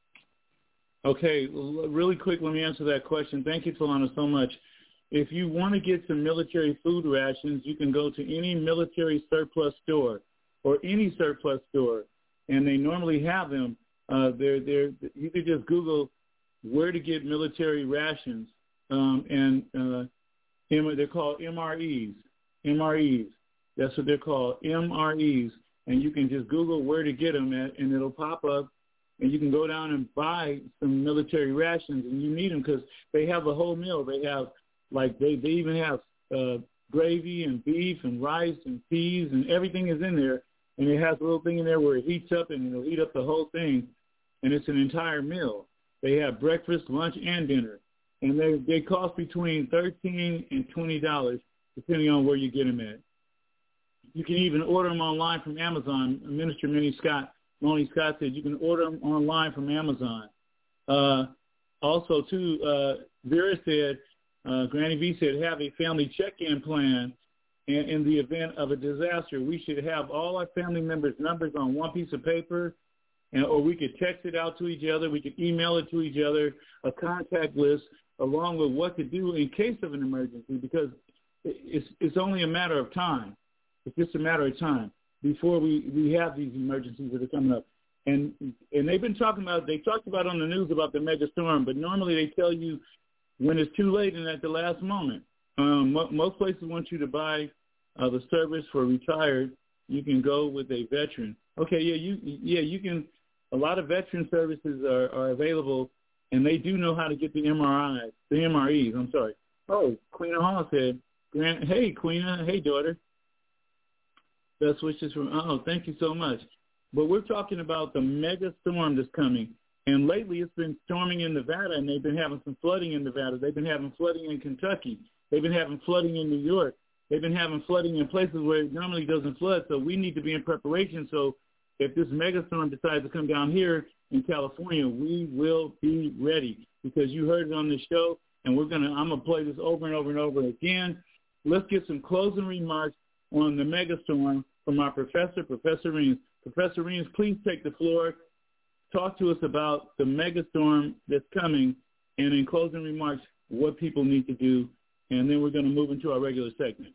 Okay, really quick, let me answer that question. Thank you, Talana, so much. If you want to get some military food rations, you can go to any military surplus store or any surplus store, and they normally have them. Uh, they're, they're, you could just Google where to get military rations, um, and uh, they're called M R Es. M R Es. That's what they're called, M R Es. And you can just Google where to get them at, and it'll pop up, and you can go down and buy some military rations, and you need them because they have a whole meal. They have Like they, they even have uh, gravy and beef and rice and peas and everything is in there. And it has a little thing in there where it heats up and it'll heat up the whole thing. And it's an entire meal. They have breakfast, lunch, and dinner. And they, they cost between thirteen dollars and twenty dollars depending on where you get them at. You can even order them online from Amazon. Minister Minnie Scott, Moni Scott said you can order them online from Amazon. Uh, also, too, uh, Vera said, Uh, Granny V said, have a family check-in plan in, in the event of a disaster. We should have all our family members' numbers on one piece of paper, and, or we could text it out to each other. We could email it to each other, a contact list, along with what to do in case of an emergency, because it's, it's only a matter of time. It's just a matter of time before we, we have these emergencies that are coming up. And, and they've been talking about, they talked about on the news about the mega storm, but normally they tell you when it's too late and at the last moment. Um, most places want you to buy uh, the service for retired. You can go with a veteran. Okay, yeah, you yeah you can. A lot of veteran services are, are available, and they do know how to get the M R Is, the M R Es. I'm sorry. Oh, Queena Hall said, Grant, hey, Queena, hey, daughter. Best wishes from, oh, thank you so much. But we're talking about the mega storm that's coming. And lately it's been storming in Nevada, and they've been having some flooding in Nevada. They've been having flooding in Kentucky. They've been having flooding in New York. They've been having flooding in places where it normally doesn't flood. So we need to be in preparation. So if this megastorm decides to come down here in California, we will be ready, because you heard it on the show, and we're gonna. I'm gonna play this over and over and over again. Let's get some closing remarks on the megastorm from our professor, Professor Reams. Professor Reams, please take the floor. Talk to us about the megastorm that's coming, and in closing remarks, what people need to do, and then we're going to move into our regular segment.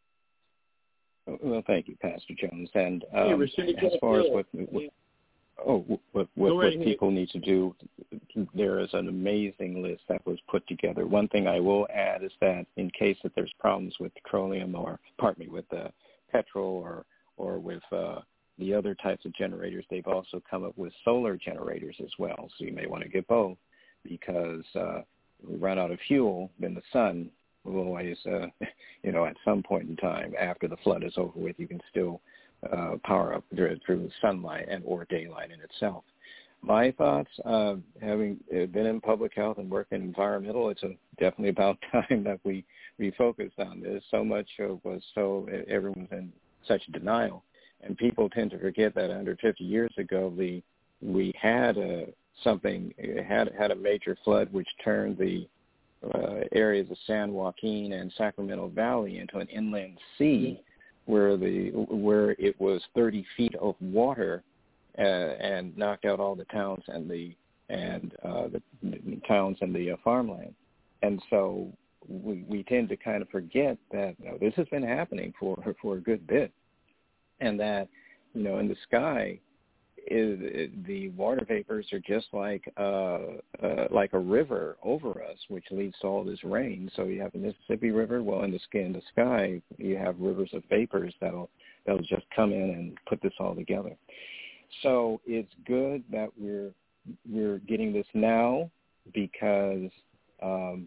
Well, thank you, Pastor Jones. And hey, um, as far as what, what oh what, what, what people need to do, there is an amazing list that was put together. One thing I will add is that in case that there's problems with petroleum or, pardon me, with uh, petrol or or with uh, the other types of generators, they've also come up with solar generators as well. So you may want to get both because uh, if we run out of fuel, then the sun will always, uh, you know, at some point in time after the flood is over with, you can still uh, power up through, through sunlight and or daylight in itself. My thoughts, uh, having been in public health and working in environmental, it's a, definitely about time that we, we focused on this. So much of was so, everyone's in such denial. And people tend to forget that one hundred fifty years ago, we, we had a, something, had, had a major flood which turned the uh, areas of San Joaquin and Sacramento Valley into an inland sea where, the, where it was thirty feet of water Uh, and knocked out all the towns and the and uh, the, the towns and the uh, farmland, and so we, we tend to kind of forget that you know, this has been happening for for a good bit, and that you know in the sky, is the water vapors are just like uh, uh, like a river over us, which leads to all this rain. So you have the Mississippi River. Well, in the sky, in the sky, you have rivers of vapors that'll that'll just come in and put this all together. So it's good that we're we're getting this now because um,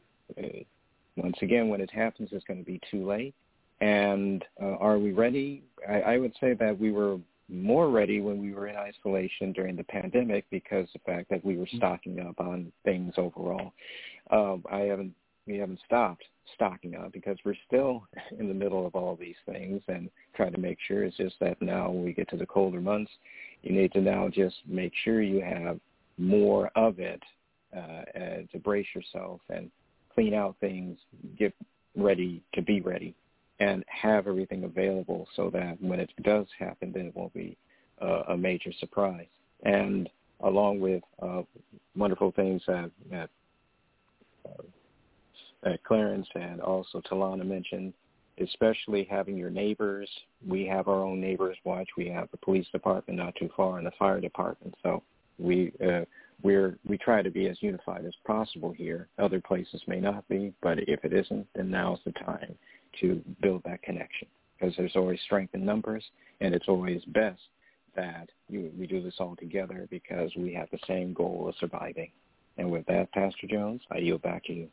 once again, when it happens, it's going to be too late. And uh, are we ready? I, I would say that we were more ready when we were in isolation during the pandemic because the fact that we were stocking up on things overall. Um, I haven't we haven't stopped stocking up because we're still in the middle of all these things and trying to make sure. It's just that now when we get to the colder months, you need to now just make sure you have more of it uh, and to brace yourself and clean out things, get ready to be ready, and have everything available so that when it does happen, then it won't be uh, a major surprise. And along with uh, wonderful things that, that uh, that Clarence and also Talana mentioned, especially having your neighbors. We have our own neighbors watch. We have the police department not too far and the fire department. So we uh, we're we try to be as unified as possible here. Other places may not be, but if it isn't, then now's the time to build that connection because there's always strength in numbers, and it's always best that you, we do this all together because we have the same goal of surviving. And with that, Pastor Jones, I yield back to you.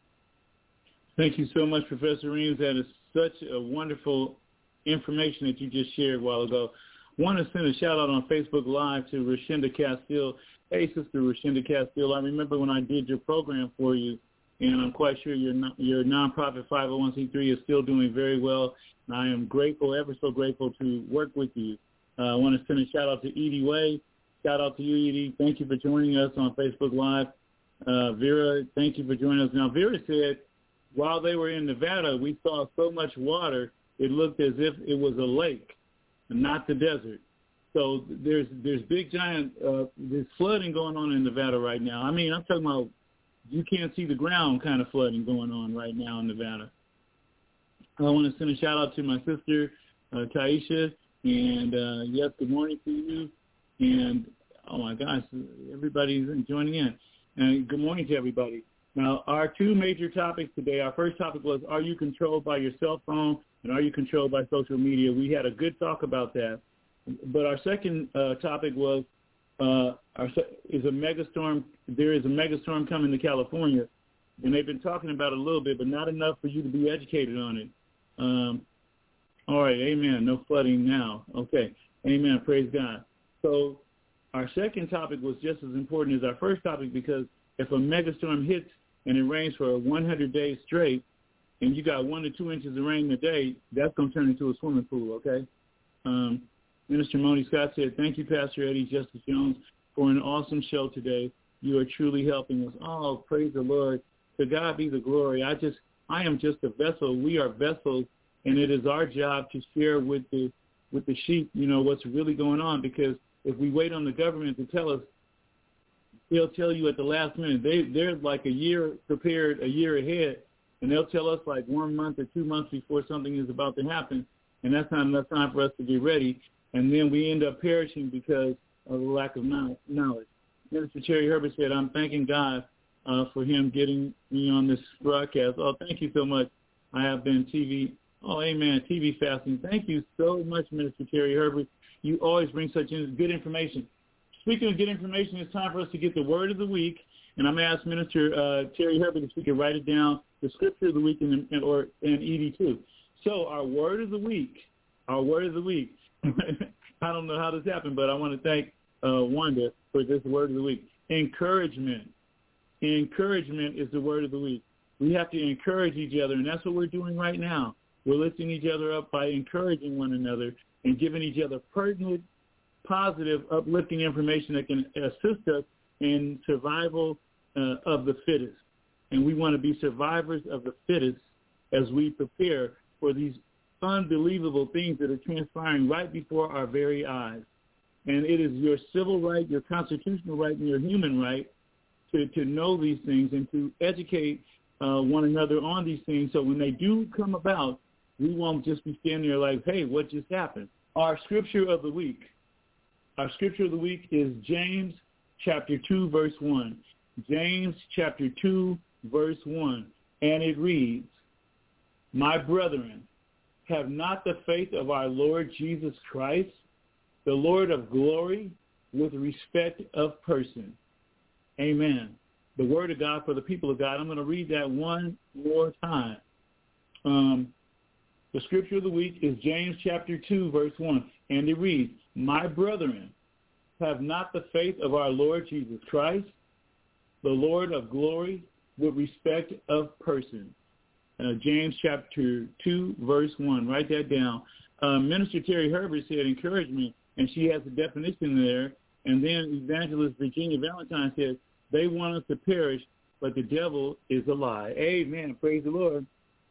Thank you so much, Professor Reams. That is such a wonderful information that you just shared a while ago. I want to send a shout-out on Facebook Live to Rashinda Castile. Hey, Sister Rashinda Castile, I remember when I did your program for you, and I'm quite sure your your nonprofit five oh one c three is still doing very well. And I am grateful, ever so grateful to work with you. Uh, I want to send a shout-out to Edie Way. Shout-out to you, Edie. Thank you for joining us on Facebook Live. Uh, Vera, thank you for joining us. Now, Vera said, while they were in Nevada, we saw so much water, it looked as if it was a lake, not the desert. So there's there's big giant, uh, there's flooding going on in Nevada right now. I mean, I'm talking about you can't see the ground kind of flooding going on right now in Nevada. I want to send a shout out to my sister, uh, Taisha, and uh, yes, good morning to you. And, oh my gosh, everybody's joining in. And good morning to everybody. Now, our two major topics today, our first topic was, are you controlled by your cell phone and are you controlled by social media? We had a good talk about that. But our second uh, topic was, uh, our, is a megastorm, there is a megastorm coming to California. And they've been talking about it a little bit, but not enough for you to be educated on it. Um, all right, amen. No flooding now. Okay, amen. Praise God. So our second topic was just as important as our first topic because if a megastorm hits and it rains for one hundred days straight, and you got one to two inches of rain a day, that's going to turn into a swimming pool, okay? Um, Minister Moni Scott said, thank you, Pastor Eddie Justice Jones, for an awesome show today. You are truly helping us. Oh, praise the Lord. To God be the glory. I just, I am just a vessel. We are vessels, and it is our job to share with the, with the sheep, you know, what's really going on, because if we wait on the government to tell us, they'll tell you at the last minute. They, they're like a year prepared, a year ahead, and they'll tell us like one month or two months before something is about to happen, and that's not enough time for us to get ready, and then we end up perishing because of the lack of knowledge. Minister Cherry Herbert said, I'm thanking God uh, for him getting me on this broadcast. Oh, thank you so much. I have been T V, oh, amen, T V fasting. Thank you so much, Minister Cherry Herbert. You always bring such good information. Speaking of good information, it's time for us to get the word of the week. And I'm going to ask Minister uh, Terry Herbert if she can write it down, the scripture of the week, and, and, or, and Edie too. So our word of the week, our word of the week. I don't know how this happened, but I want to thank uh, Wanda for this word of the week. Encouragement. Encouragement is the word of the week. We have to encourage each other, and that's what we're doing right now. We're lifting each other up by encouraging one another and giving each other pertinent, positive, uplifting information that can assist us in survival uh, of the fittest. And we want to be survivors of the fittest as we prepare for these unbelievable things that are transpiring right before our very eyes. And it is your civil right, your constitutional right, and your human right to, to know these things and to educate uh, one another on these things, so when they do come about, we won't just be standing there like, hey, what just happened? Our scripture of the week. Our scripture of the week is James chapter two, verse one. James chapter two, verse one. And it reads, my brethren, have not the faith of our Lord Jesus Christ, the Lord of glory, with respect of person. Amen. The word of God for the people of God. I'm going to read that one more time. Um, the scripture of the week is James chapter two, verse one. And it reads, my brethren, have not the faith of our Lord Jesus Christ, the Lord of glory, with respect of person. Uh, James chapter two, verse one. Write that down. Uh, Minister Terry Herbert said encouragement, and she has a definition there. And then Evangelist Virginia Valentine said, they want us to perish, but the devil is a lie. Amen. Praise the Lord.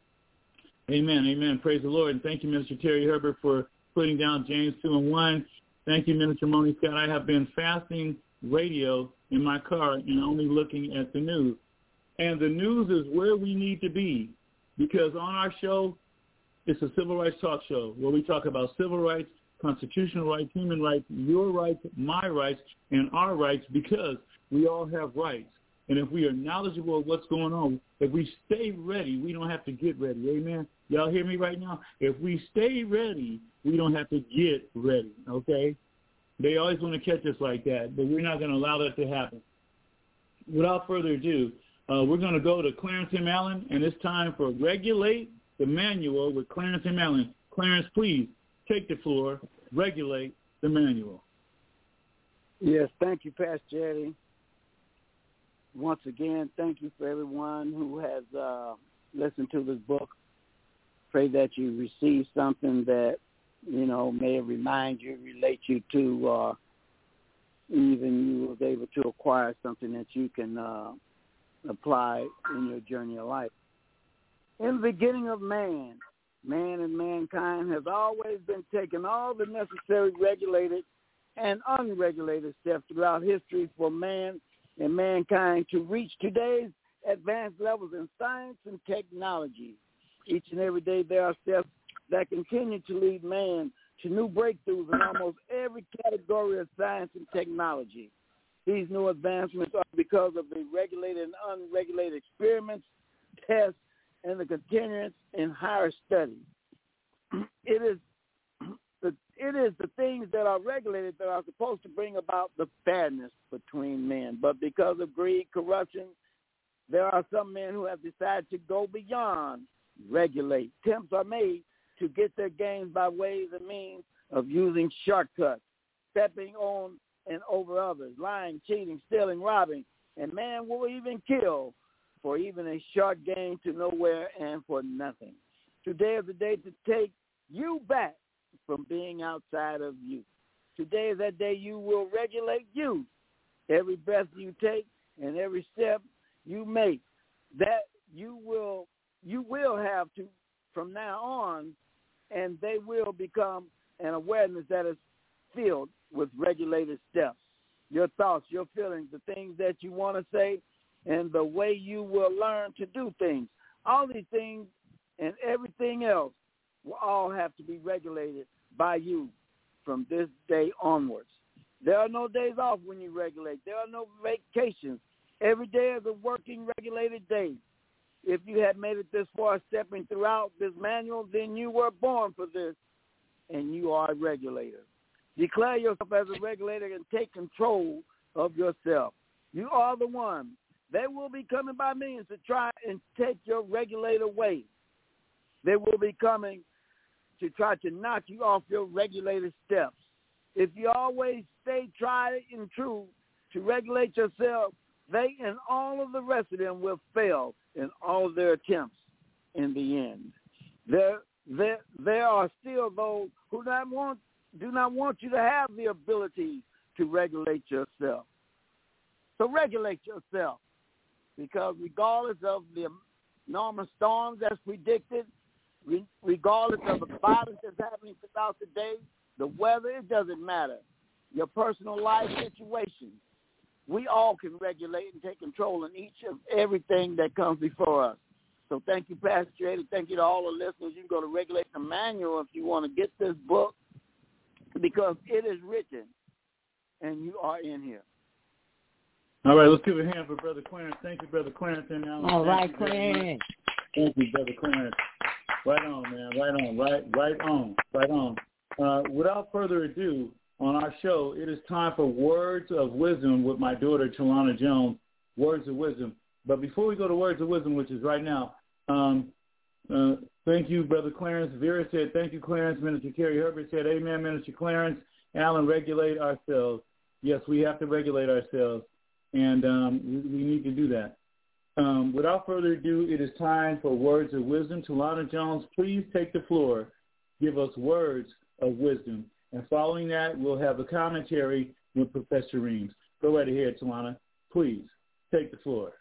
Amen. Amen. Praise the Lord. And thank you, Minister Terry Herbert, for putting down James two and one. Thank you, Minister Moni Scott. I have been fasting radio in my car and only looking at the news. And the news is where we need to be, because on our show, it's a civil rights talk show where we talk about civil rights, constitutional rights, human rights, your rights, my rights, and our rights, because we all have rights. And if we are knowledgeable of what's going on, if we stay ready, we don't have to get ready. Amen? Y'all hear me right now? If we stay ready, we don't have to get ready, okay? They always want to catch us like that, but we're not going to allow that to happen. Without further ado, uh, we're going to go to Clarence M. Allen, and it's time for Regulate the Manual with Clarence M. Allen. Clarence, please take the floor. Regulate the Manual. Yes, thank you, Pastor Eddie. Once again, thank you for everyone who has uh, listened to this book. Pray that you receive something that, you know, may remind you, relate you to, uh, even you was able to acquire something that you can uh, apply in your journey of life. In the beginning of man, man and mankind has always been taking all the necessary regulated and unregulated steps throughout history for man and mankind to reach today's advanced levels in science and technology. Each and every day there are steps that continue to lead man to new breakthroughs in almost every category of science and technology. These new advancements are because of the regulated and unregulated experiments, tests, and the continuance in higher study. It is the, it is the things that are regulated that are supposed to bring about the fairness between men. But because of greed, corruption, there are some men who have decided to go beyond regulate. Attempts are made to get their gains by ways and means of using shortcuts, stepping on and over others, lying, cheating, stealing, robbing, and man will even kill for even a short gain to nowhere and for nothing. Today is the day to take you back from being outside of you. Today is that day you will regulate you. Every breath you take and every step you make, that you will you will have to from now on, and they will become an awareness that is filled with regulated steps. Your thoughts, your feelings, the things that you want to say, and the way you will learn to do things. All these things and everything else will all have to be regulated by you from this day onwards. There are no days off when you regulate. There are no vacations. Every day is a working, regulated day. If you had made it this far stepping throughout this manual, then you were born for this, and you are a regulator. Declare yourself as a regulator and take control of yourself. You are the one. They will be coming by means to try and take your regulator away. They will be coming to try to knock you off your regulator steps. If you always stay tried and true to regulate yourself, they and all of the rest of them will fail in all of their attempts in the end. There, there, there are still those who not want, do not want you to have the ability to regulate yourself. So regulate yourself, because regardless of the normal storms that's predicted, regardless of the violence that's happening throughout the day, the weather, it doesn't matter. Your personal life situation, we all can regulate and take control in each of everything that comes before us. So thank you, Pastor Jada. Thank you to all the listeners. You can go to Regulate the Manual if you want to get this book, because it is written, and you are in here. All right, let's give a hand for Brother Clarence. Thank you, Brother Clarence. And now, all right, Clarence. Thank you, Brother Clarence. Right on, man. Right on. Right, right on. Right on. Uh, without further ado, on our show, it is time for Words of Wisdom with my daughter, Talana Jones. Words of Wisdom. But before we go to Words of Wisdom, which is right now, um, uh, thank you, Brother Clarence. Vera said, thank you, Clarence. Minister Kerry Herbert said, amen, Minister Clarence. Alan, regulate ourselves. Yes, we have to regulate ourselves, and um, we, we need to do that. Um, without further ado, it is time for Words of Wisdom. Talana Jones, please take the floor. Give us words of wisdom. And following that, we'll have a commentary with Professor Reams. Go right ahead, Talana. Please take the floor.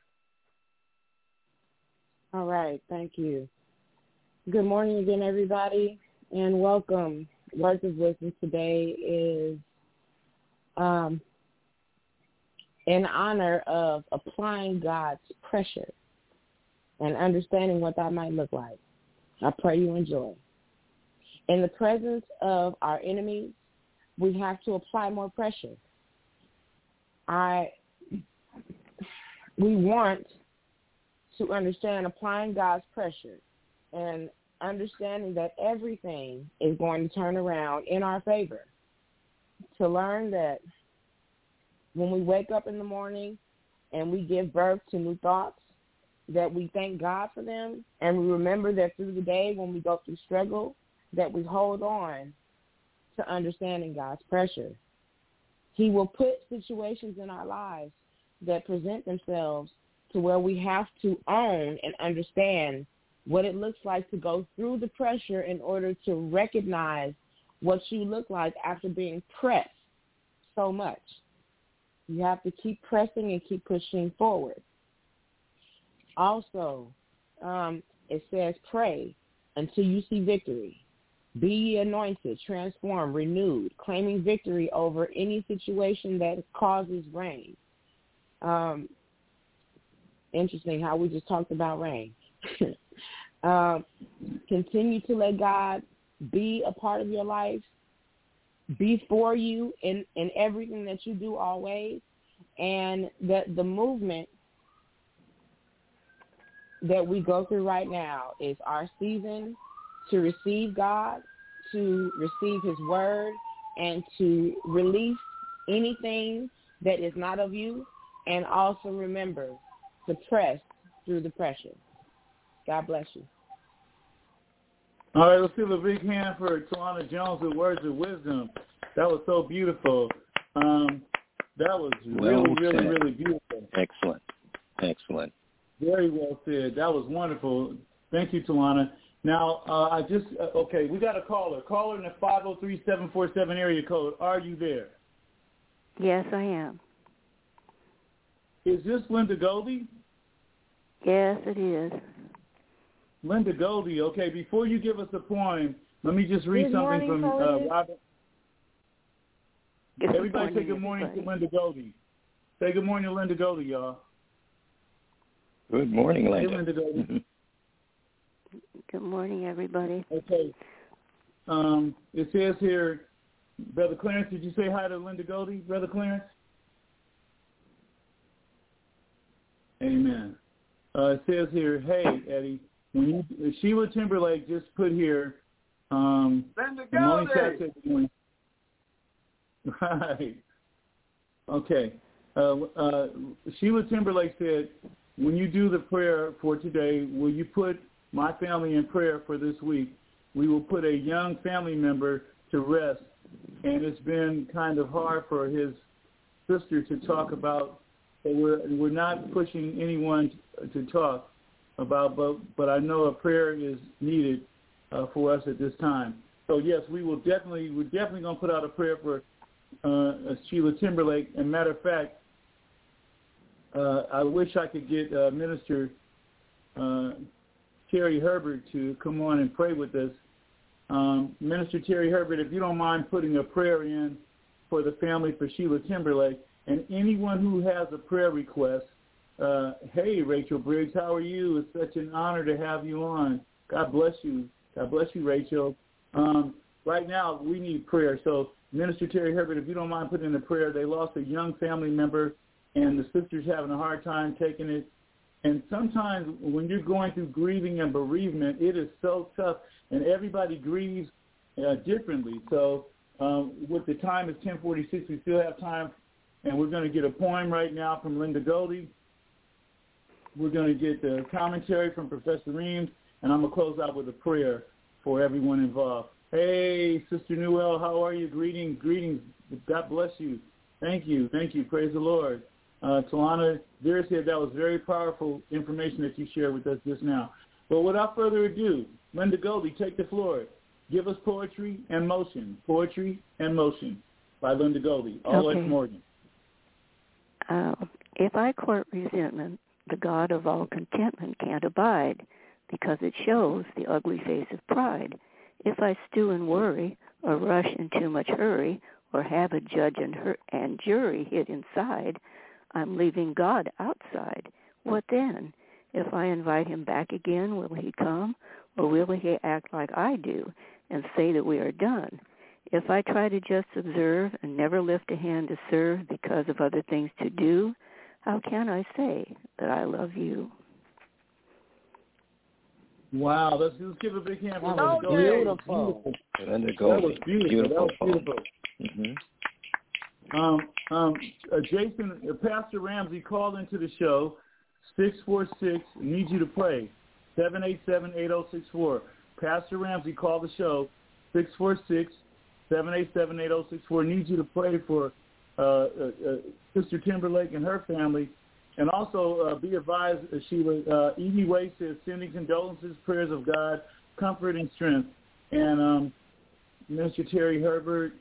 All right. Thank you. Good morning again, everybody, and welcome. Words of Wisdom today is um, in honor of applying God's pressure and understanding what that might look like. I pray you enjoy. In the presence of our enemies, we have to apply more pressure. I, we want to understand applying God's pressure and understanding that everything is going to turn around in our favor. To learn that when we wake up in the morning and we give birth to new thoughts, that we thank God for them, and we remember that through the day when we go through struggle, that we hold on to understanding God's pressure. He will put situations in our lives that present themselves to where we have to own and understand what it looks like to go through the pressure in order to recognize what you look like after being pressed so much. You have to keep pressing and keep pushing forward. Also, um, it says pray until you see victory. Be ye anointed, transformed, renewed, claiming victory over any situation that causes rain. Um, interesting how we just talked about rain. uh, continue to let God be a part of your life, be for you in, in everything that you do always, and that the movement that we go through right now is our season to receive God, to receive his word, and to release anything that is not of you, and also remember to press through the pressure. God bless you. All right, let's give a big hand for Talana Jones with Words of Wisdom. That was so beautiful. Um, that was really, well really, said. really beautiful. Excellent. Excellent. Very well said. That was wonderful. Thank you, Talana. Now, uh, I just, uh, okay, we got a caller. Caller in the five oh three, seven four seven area code. Are you there? Yes, I am. Is this Linda Goldie? Yes, it is. Linda Goldie, okay, before you give us a poem, let me just read good something morning, from uh, Robert. Good Everybody morning, say good morning everybody. to Linda Goldie. Say good morning to Linda Goldie, y'all. Good morning, Linda. Hey, Linda Goldie. Good morning, everybody. Okay. Um, it says here, Brother Clarence, did you say hi to Linda Goldie, Brother Clarence? Amen. Uh, it says here, hey, Eddie, when you, Sheila Timberlake just put here, um, Linda Moni Goldie. said, Right. Okay. Uh, uh, Sheila Timberlake said, when you do the prayer for today, will you put my family in prayer for this week? We will put a young family member to rest, and it's been kind of hard for his sister to talk about. So we're, we're not pushing anyone to talk about, but, but I know a prayer is needed uh, for us at this time. So, yes, we will definitely, we're definitely going to put out a prayer for uh, Sheila Timberlake. And matter of fact, uh, I wish I could get uh, Minister uh, Terry Herbert to come on and pray with us. Um, Minister Terry Herbert, if you don't mind putting a prayer in for the family for Sheila Timberlake, and anyone who has a prayer request, uh, hey, Rachel Briggs, how are you? It's such an honor to have you on. God bless you. God bless you, Rachel. Um, right now, we need prayer. So, Minister Terry Herbert, if you don't mind putting in a prayer, they lost a young family member, and the sister's having a hard time taking it. And sometimes when you're going through grieving and bereavement, it is so tough, and everybody grieves uh, differently. So um, with the time, it's ten forty-six, we still have time, and we're going to get a poem right now from Linda Goldie. We're going to get the commentary from Professor Reams, and I'm going to close out with a prayer for everyone involved. Hey, Sister Newell, how are you? Greetings, greetings. God bless you. Thank you, thank you. Praise the Lord. Uh, Talana Vera said that was very powerful information that you shared with us just now. But without further ado, Linda Goldie, take the floor. Give us Poetry and Motion. Poetry and Motion by Linda Goldie, all okay. at Morgan. Uh, if I court resentment, the God of all contentment can't abide, because it shows the ugly face of pride. If I stew in worry, or rush in too much hurry, or have a judge and, her- and jury hid inside, I'm leaving God outside. What then? If I invite him back again, will he come? Or will he act like I do and say that we are done? If I try to just observe and never lift a hand to serve because of other things to do, how can I say that I love you? Wow, let's, let's give a big hand for That Linda was Goldie. beautiful. Linda Goldie. That was beautiful. Beautiful. That was beautiful. Mm-hmm. Um, um, uh, Jason, uh, Pastor Ramsey called into the show, six four six, need you to pray, seven eight seven, eight oh six four. Pastor Ramsey called the show, six four six, seven eight seven, eight oh six four, needs you to pray for uh, uh, uh, Sister Timberlake and her family. And also uh, be advised, uh, Sheila, uh, Evie Way says, sending condolences, prayers of God, comfort and strength. And um, Minister Terry Herbert,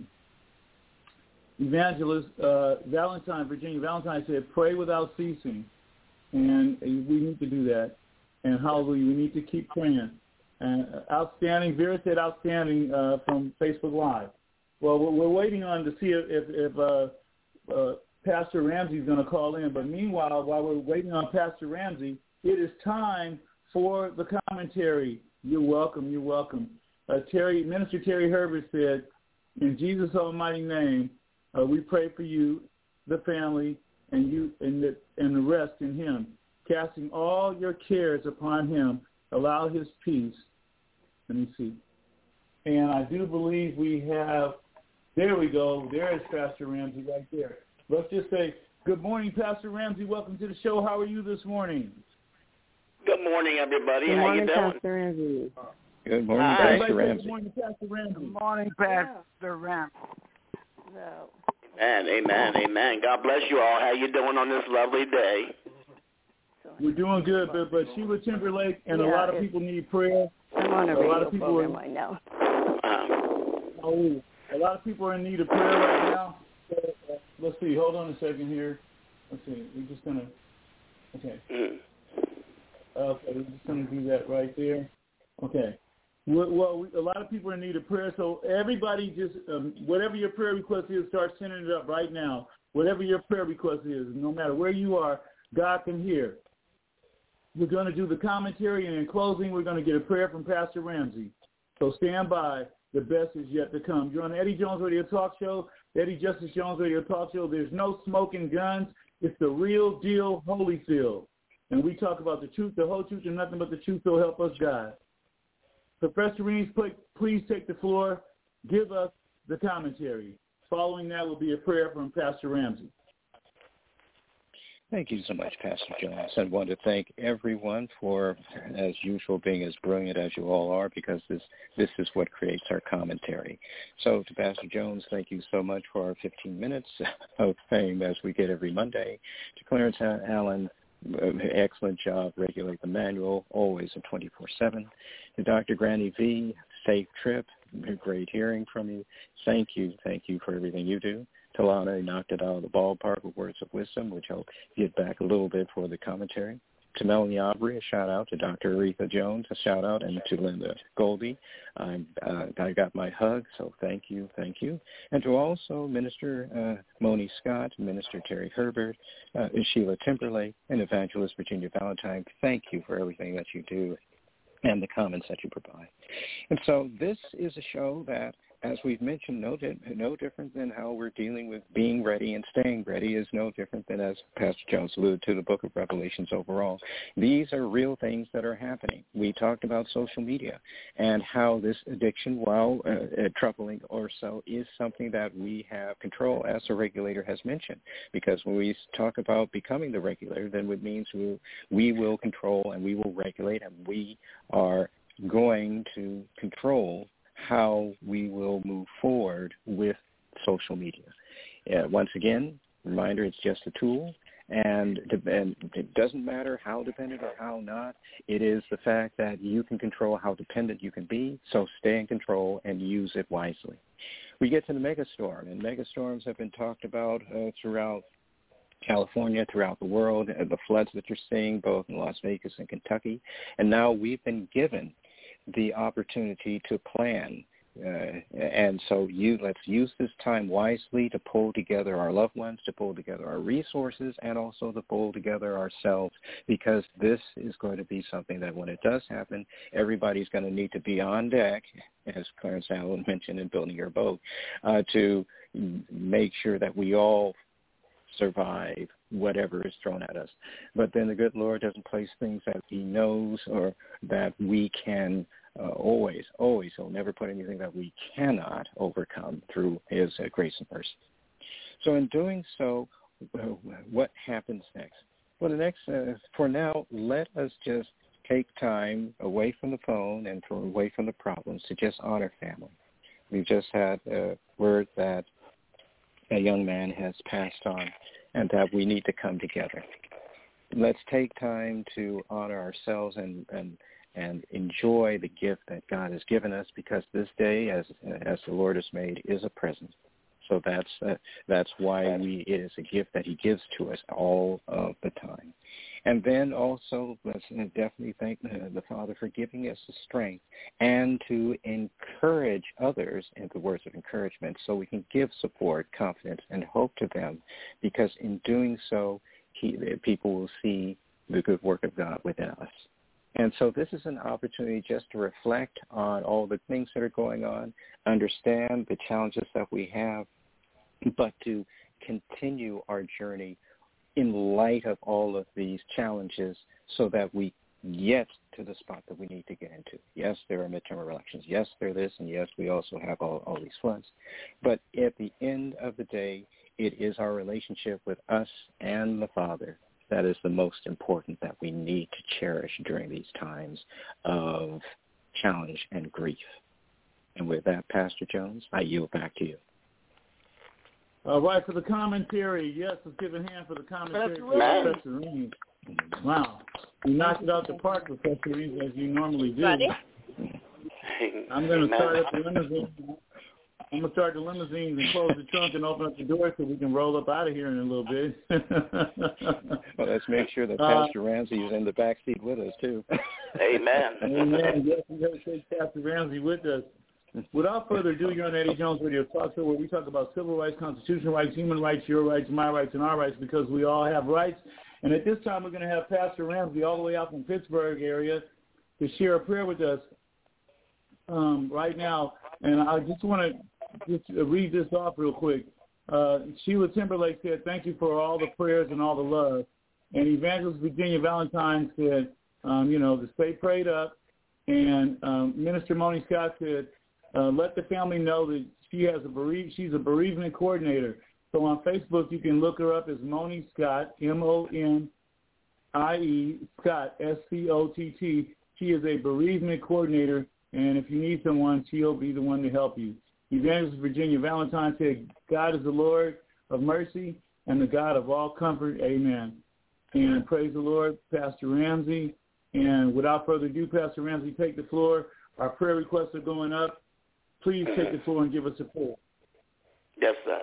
Evangelist uh, Valentine, Virginia Valentine said, pray without ceasing. And we need to do that. And hallelujah, we need to keep praying. And uh, outstanding, Vera said outstanding uh, from Facebook Live. Well, we're, we're waiting on to see if, if, if uh, uh, Pastor Ramsey is going to call in. But meanwhile, while we're waiting on Pastor Ramsey, it is time for the commentary. You're welcome, you're welcome. Uh, Terry, Minister Terry Herbert said, in Jesus' almighty name, Uh, we pray for you, the family, and you, and the, and the rest in him, casting all your cares upon him. Allow his peace. Let me see. And I do believe we have, there we go. There is Pastor Ramsey right there. Let's just say, good morning, Pastor Ramsey. Welcome to the show. How are you this morning? Good morning, everybody. Good How morning, you doing? Pastor Ramsey. Good morning, Hi. Pastor Ramsey. Good morning, Pastor Ramsey. Good morning, Pastor Ramsey. So, Amen, amen, amen. God bless you all. How you doing on this lovely day? We're doing good, but, but Sheila Timberlake and Yeah, a lot of it's- people need prayer. I'm on a, A lot radio of people program are- right now. Um, Oh, a lot of people are in need of prayer right now. So, uh, let's see. Hold on a second here. Let's see. We're just gonna. Okay. mm. Okay. We're just gonna do that right there. Okay. Well, well we, a lot of people are in need of prayer. So everybody, just um, whatever your prayer request is, start sending it up right now. Whatever your prayer request is, no matter where you are, God can hear. We're going to do the commentary, and in closing, we're going to get a prayer from Pastor Ramsey. So stand by. The best is yet to come. You're on the Eddie Jones Radio Talk Show, the Eddie Justice Jones Radio Talk Show. There's no smoking guns. It's the real deal, Holyfield. And we talk about the truth, the whole truth, and nothing but the truth will help us, God. Professor Reams, please take the floor. Give us the commentary. Following that will be a prayer from Pastor Ramsey. Thank you so much, Pastor Jones. I want to thank everyone for, as usual, being as brilliant as you all are, because this this is what creates our commentary. So to Pastor Jones, thank you so much for our fifteen minutes of fame as we get every Monday. To Clarence Allen, excellent job. Regulate the manual, always a twenty-four seven. To Doctor Granny V, safe trip. Great hearing from you. Thank you. Thank you for everything you do. Talana knocked it out of the ballpark with words of wisdom, which I'll get back a little bit for the commentary. To Melanie Aubrey, a shout-out. To Doctor Aretha Jones, a shout-out. And to Linda Goldie, I, uh, I got my hug, so thank you, thank you. And to also Minister uh, Moni Scott, Minister Terry Herbert, uh, Sheila Timberlake, and Evangelist Virginia Valentine, thank you for everything that you do and the comments that you provide. And so this is a show that, as we've mentioned, no, no different than how we're dealing with being ready and staying ready is no different than, as Pastor Jones alluded to, the book of Revelations overall. These are real things that are happening. We talked about social media and how this addiction, while uh, troubling or so, is something that we have control, as the regulator has mentioned. Because when we talk about becoming the regulator, then it means we, we will control and we will regulate, and we are going to control how we will move forward with social media. Uh, once again, reminder, it's just a tool, and, and it doesn't matter how dependent or how not. It is the fact that you can control how dependent you can be, so stay in control and use it wisely. We get to the megastorm, and megastorms have been talked about uh, throughout California, throughout the world, uh, the floods that you're seeing both in Las Vegas and Kentucky, and now we've been given the opportunity to plan. Uh, and so you let's use this time wisely to pull together our loved ones, to pull together our resources, and also to pull together ourselves, because this is going to be something that when it does happen, everybody's going to need to be on deck, as Clarence Allen mentioned in Building Your Boat, uh, to make sure that we all survive whatever is thrown at us. But then the good Lord doesn't place things that he knows or that we can uh, always, always, he'll never put anything that we cannot overcome through his uh, grace and mercy. So in doing so, uh, what happens next? Well, the next, uh, for now, let us just take time away from the phone and from, away from the problems to just honor family. We've just had a word that a young man has passed on, and that we need to come together. Let's take time to honor ourselves and, and and enjoy the gift that God has given us, because this day, as as the Lord has made, is a present. So that's uh, that's why we, it is a gift that he gives to us all of the time. And then also, let's definitely thank the Father for giving us the strength and to encourage others in the words of encouragement, so we can give support, confidence, and hope to them, because in doing so, he, people will see the good work of God within us. And so this is an opportunity just to reflect on all the things that are going on, understand the challenges that we have, but to continue our journey in light of all of these challenges, so that we get to the spot that we need to get into. Yes, there are midterm elections. Yes, there is, and yes, we also have all, all these floods. But at the end of the day, it is our relationship with us and the Father that is the most important, that we need to cherish during these times of challenge and grief. And with that, Pastor Jones, I yield back to you. All right, for the commentary, yes, let's give a hand for the commentary. Professor Reeves. Wow. You knocked it out the park, Professor Reeves, as you normally do. Ready? I'm going to start up the limousine. I'm going to start the limousines and close the trunk and open up the door so we can roll up out of here in a little bit. Well, let's make sure that Pastor uh, Ramsey is in the back seat with us, too. Amen. Amen. Yes, we're going to take Pastor Ramsey with us. Without further ado, you're on Eddie Jones Radio Talk Show, where we talk about civil rights, constitutional rights, human rights, your rights, my rights, and our rights, because we all have rights. And at this time, we're going to have Pastor Ramsey all the way out from Pittsburgh area to share a prayer with us um, right now. And I just want to just read this off real quick. Uh, Sheila Timberlake said, "Thank you for all the prayers and all the love." And Evangelist Virginia Valentine said, um, you know, to stay prayed up. And um, Minister Moni Scott said, Uh, let the family know that She has a bereave, she's a bereavement coordinator. So on Facebook, you can look her up as Moni Scott, M O N I E Scott, S C O T T. She is a bereavement coordinator, and if you need someone, she'll be the one to help you. Evangelist Virginia Valentine said, God is the Lord of mercy and the God of all comfort. Amen. And praise the Lord, Pastor Ramsey. And without further ado, Pastor Ramsey, take the floor. Our prayer requests are going up. Please take the floor and give us a prayer. Yes, sir.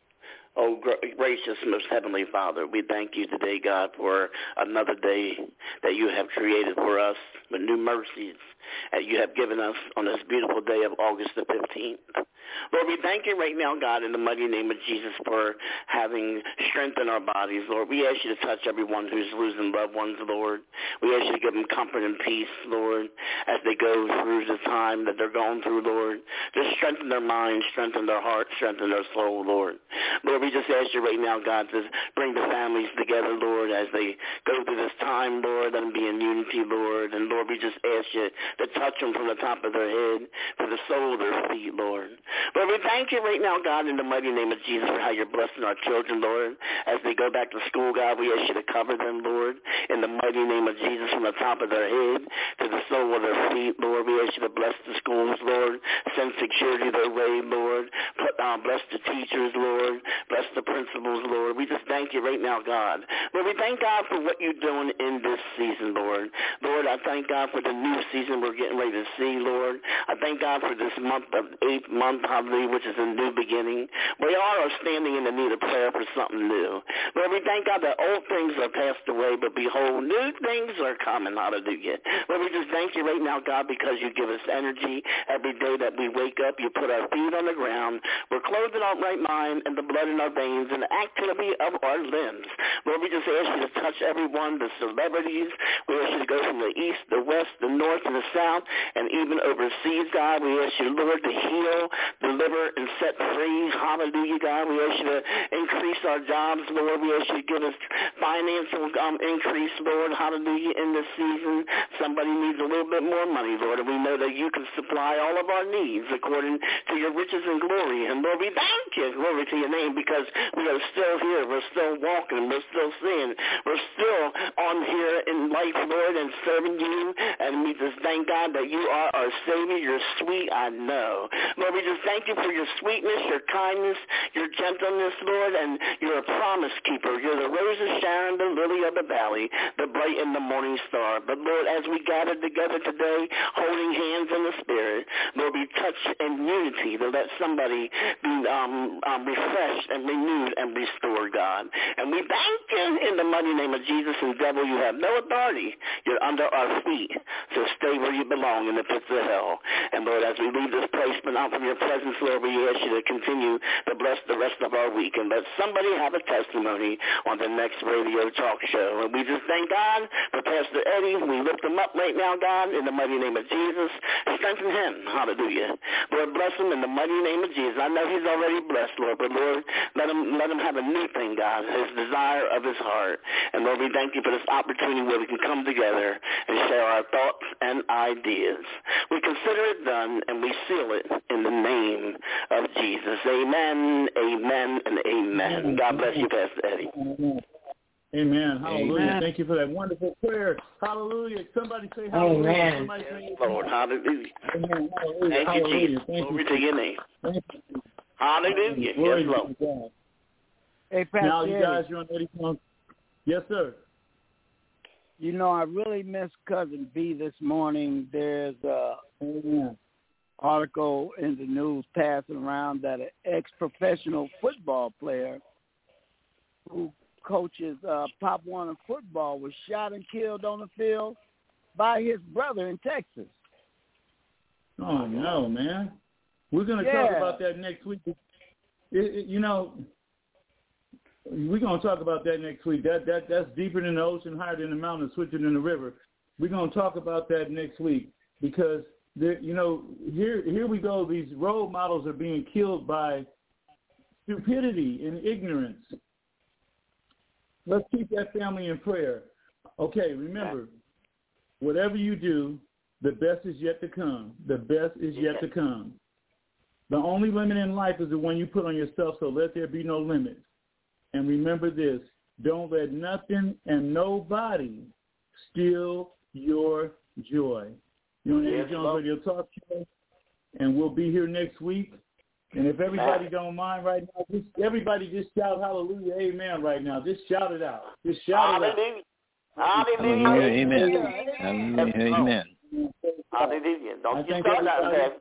Oh, gracious, most heavenly Father, we thank you today, God, for another day that you have created for us with new mercies that you have given us on this beautiful day of August the fifteenth. Lord, we thank you right now, God, in the mighty name of Jesus for having strength in our bodies. Lord, we ask you to touch everyone who's losing loved ones, Lord. We ask you to give them comfort and peace, Lord, as they go through the time that they're going through, Lord. Just strengthen their minds, strengthen their heart, strengthen their soul, Lord. Lord, we just ask you right now, God, to bring the families together, Lord, as they go through this time, Lord, let them be in unity, Lord. And, Lord, we just ask you to touch them from the top of their head to the sole of their feet, Lord. Lord, we thank you right now, God, in the mighty name of Jesus for how you're blessing our children, Lord. As they go back to school, God, we ask you to cover them, Lord, in the mighty name of Jesus from the top of their head to the sole of their feet, Lord. We ask you to bless the schools, Lord. Send security their way, Lord. Put, uh, bless the teachers, Lord. Bless the principals, Lord. We just thank you right now, God. Lord, we thank God for what you're doing in this season, Lord. Lord, I thank God for the new season we're getting ready to see, Lord. I thank God for this month of eighth month, hallelujah, which is a new beginning. We all are standing in the need of prayer for something new. Lord, we thank God that old things are passed away, but behold, new things are coming, hallelujah. Lord, we just thank you right now, God, because you give us energy every day that we wake up. You put our feet on the ground. We're clothed in our right mind and the blood in our veins and the activity of our limbs. Lord, we just ask you to touch everyone, the celebrities. We ask you to go from the east, the west, the north, and the south, and even overseas, God. We ask you, Lord, to heal, deliver, and set free. Hallelujah, God. We ask you to increase our jobs, Lord. We ask you to give us financial um, increase, Lord. Hallelujah, in this season. Somebody needs a little bit more money, Lord, and we know that you can supply all of our needs according to your riches and glory. And, Lord, we thank you, glory to your name, because we are still here. We're still walking. We're still seeing. We're still on here in life, Lord, and serving you. And we just thank God that you are our Savior. You're sweet, I know. Lord, we just thank you for your sweetness, your kindness, your gentleness, Lord, and you're a promise keeper. You're the rose of Sharon, the lily of the valley, the bright and the morning star. But, Lord, as we gather together today, holding hands in the Spirit, Lord, we touch in unity to let somebody be um, um, refreshed and renewed and restored, God. And we thank you in the mighty name of Jesus. And, devil, you have no authority. You're under our feet. So stay where you belong in the pits of hell. And, Lord, as we leave this place, but not from your presence, Lord, we ask you to continue to bless the rest of our week and let somebody have a testimony on the next radio talk show. And we just thank God for Pastor Eddie. We lift him up right now, God, in the mighty name of Jesus. Strengthen him. Hallelujah. Lord, bless him in the mighty name of Jesus. I know he's already blessed, Lord, but, Lord, let him, let him have a new thing, God, his desire of his heart. And, Lord, we thank you for this opportunity where we can come together and share our thoughts and ideas. We consider it done, and we seal it in the name of Jesus. Amen, amen, and amen. God bless you, Pastor Eddie. Amen. Amen. Hallelujah. Amen. Thank you for that wonderful prayer. Hallelujah. Somebody say hallelujah. Amen. Somebody say Yes, Lord, hallelujah. Amen. Hallelujah. Thank you, Hallelujah. Jesus. Thank Glory you. to your name. Thank you. Hallelujah. Glory Yes, Lord. to God. Hey, Pastor Now, you Eddie, guys, you're on Eddie Jones. Yes, sir. you know, I really miss Cousin B this morning. There's a Amen. article in the news passing around that an ex-professional football player who coaches uh, Pop Warner football was shot and killed on the field by his brother in Texas. Oh, no, man. We're going to Yeah. talk about that next week. It, it, you know, we're going to talk about that next week. That that That's deeper than the ocean, higher than the mountain, switcher than the river. We're going to talk about that next week because, there, you know, here here we go. These role models are being killed by stupidity and ignorance. Let's keep that family in prayer. Okay, remember, whatever you do, the best is yet to come. The best is yet to come. The only limit in life is the one you put on yourself, so let there be no limits. And remember this, don't let nothing and nobody steal your joy. You're on the Eddie Jones Radio Talk Show, and we'll be here next week. And if everybody don't mind right now, just everybody just shout hallelujah, amen right now. Just shout it out. Just shout it out. Hallelujah. Hallelujah, amen. Hallelujah, amen. Hallelujah. Don't you start that.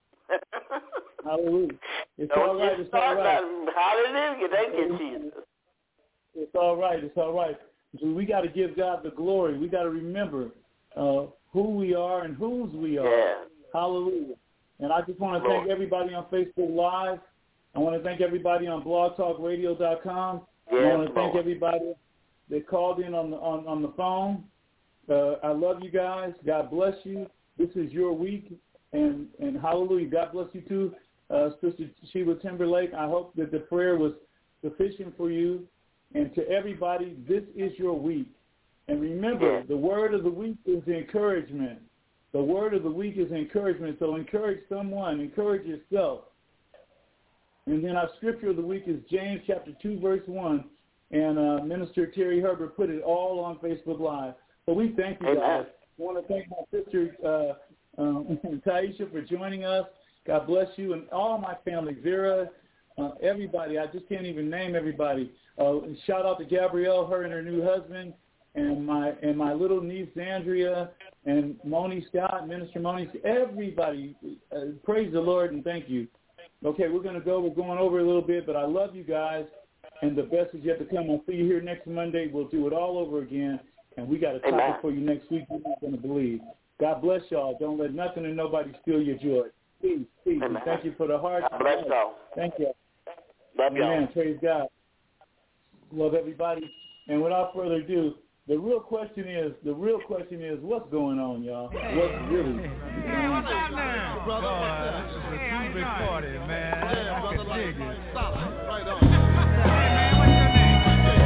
Hallelujah. It's Don't all right. you It's all start right. that. Hallelujah. Thank you, Jesus. It's all right. It's all right. We got to give God the glory. We got to remember uh, who we are and whose we are. Yeah. Hallelujah. And I just want to thank everybody on Facebook Live. I want to thank everybody on blog talk radio dot com. Yes, I want to thank Lord. everybody that called in on the, on, on the phone. Uh, I love you guys. God bless you. This is your week, and, and hallelujah. God bless you too, uh, Sister Sheila Timberlake. I hope that the prayer was sufficient for you. And to everybody, this is your week. And remember, yes. the word of the week is encouragement. The word of the week is encouragement. So encourage someone. Encourage yourself. And then our scripture of the week is James chapter two, verse one. And uh, Minister Terry Herbert put it all on Facebook Live. So we thank you, guys. I want to thank my sister, uh, um, Taisha, for joining us. God bless you. And all my family, Vera, uh, everybody. I just can't even name everybody. Uh, shout out to Gabrielle, her and her new husband, and my and my little niece, Andrea, and Moni Scott, Minister Moni, everybody. Uh, praise the Lord and thank you. Okay, we're going to go. We're going over a little bit, but I love you guys, and the best is yet to come. I'll see you here next Monday. We'll do it all over again, and we got a topic Amen. For you next week you're not going to believe. God bless y'all. Don't let nothing and nobody steal your joy. Peace, peace. And thank you for the heart. God bless y'all. Thank you. Love Amen. y'all. Praise God. Love everybody. And without further ado, the real question is, the real question is, what's going on, y'all? What's really? Hey, what's up now? Brother, God, this is a hey, two-big party, man. Yeah, I brother, can dig it. Stop. Right on. Hey, man, what's your name?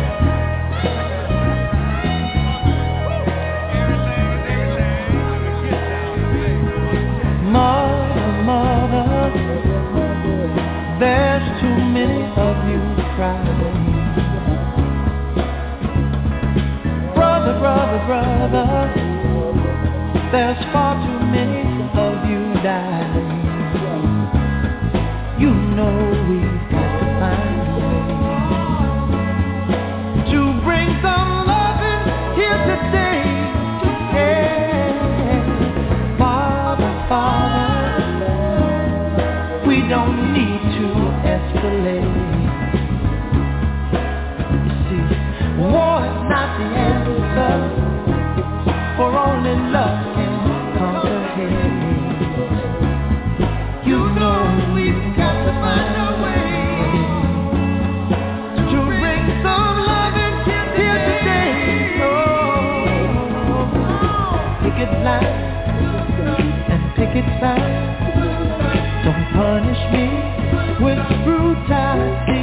Mother, mother, there's too many of you crying. Brother, brother, brother, there's far too many of you dying. You know we've got to find a way to bring some loving here today. Yeah. Father, Father, we don't need to escalate. War is not the answer, for only love can conquer hate. You know we've got to find a way to bring some love here today. Oh, picket line and picket sign, don't punish me with brutality.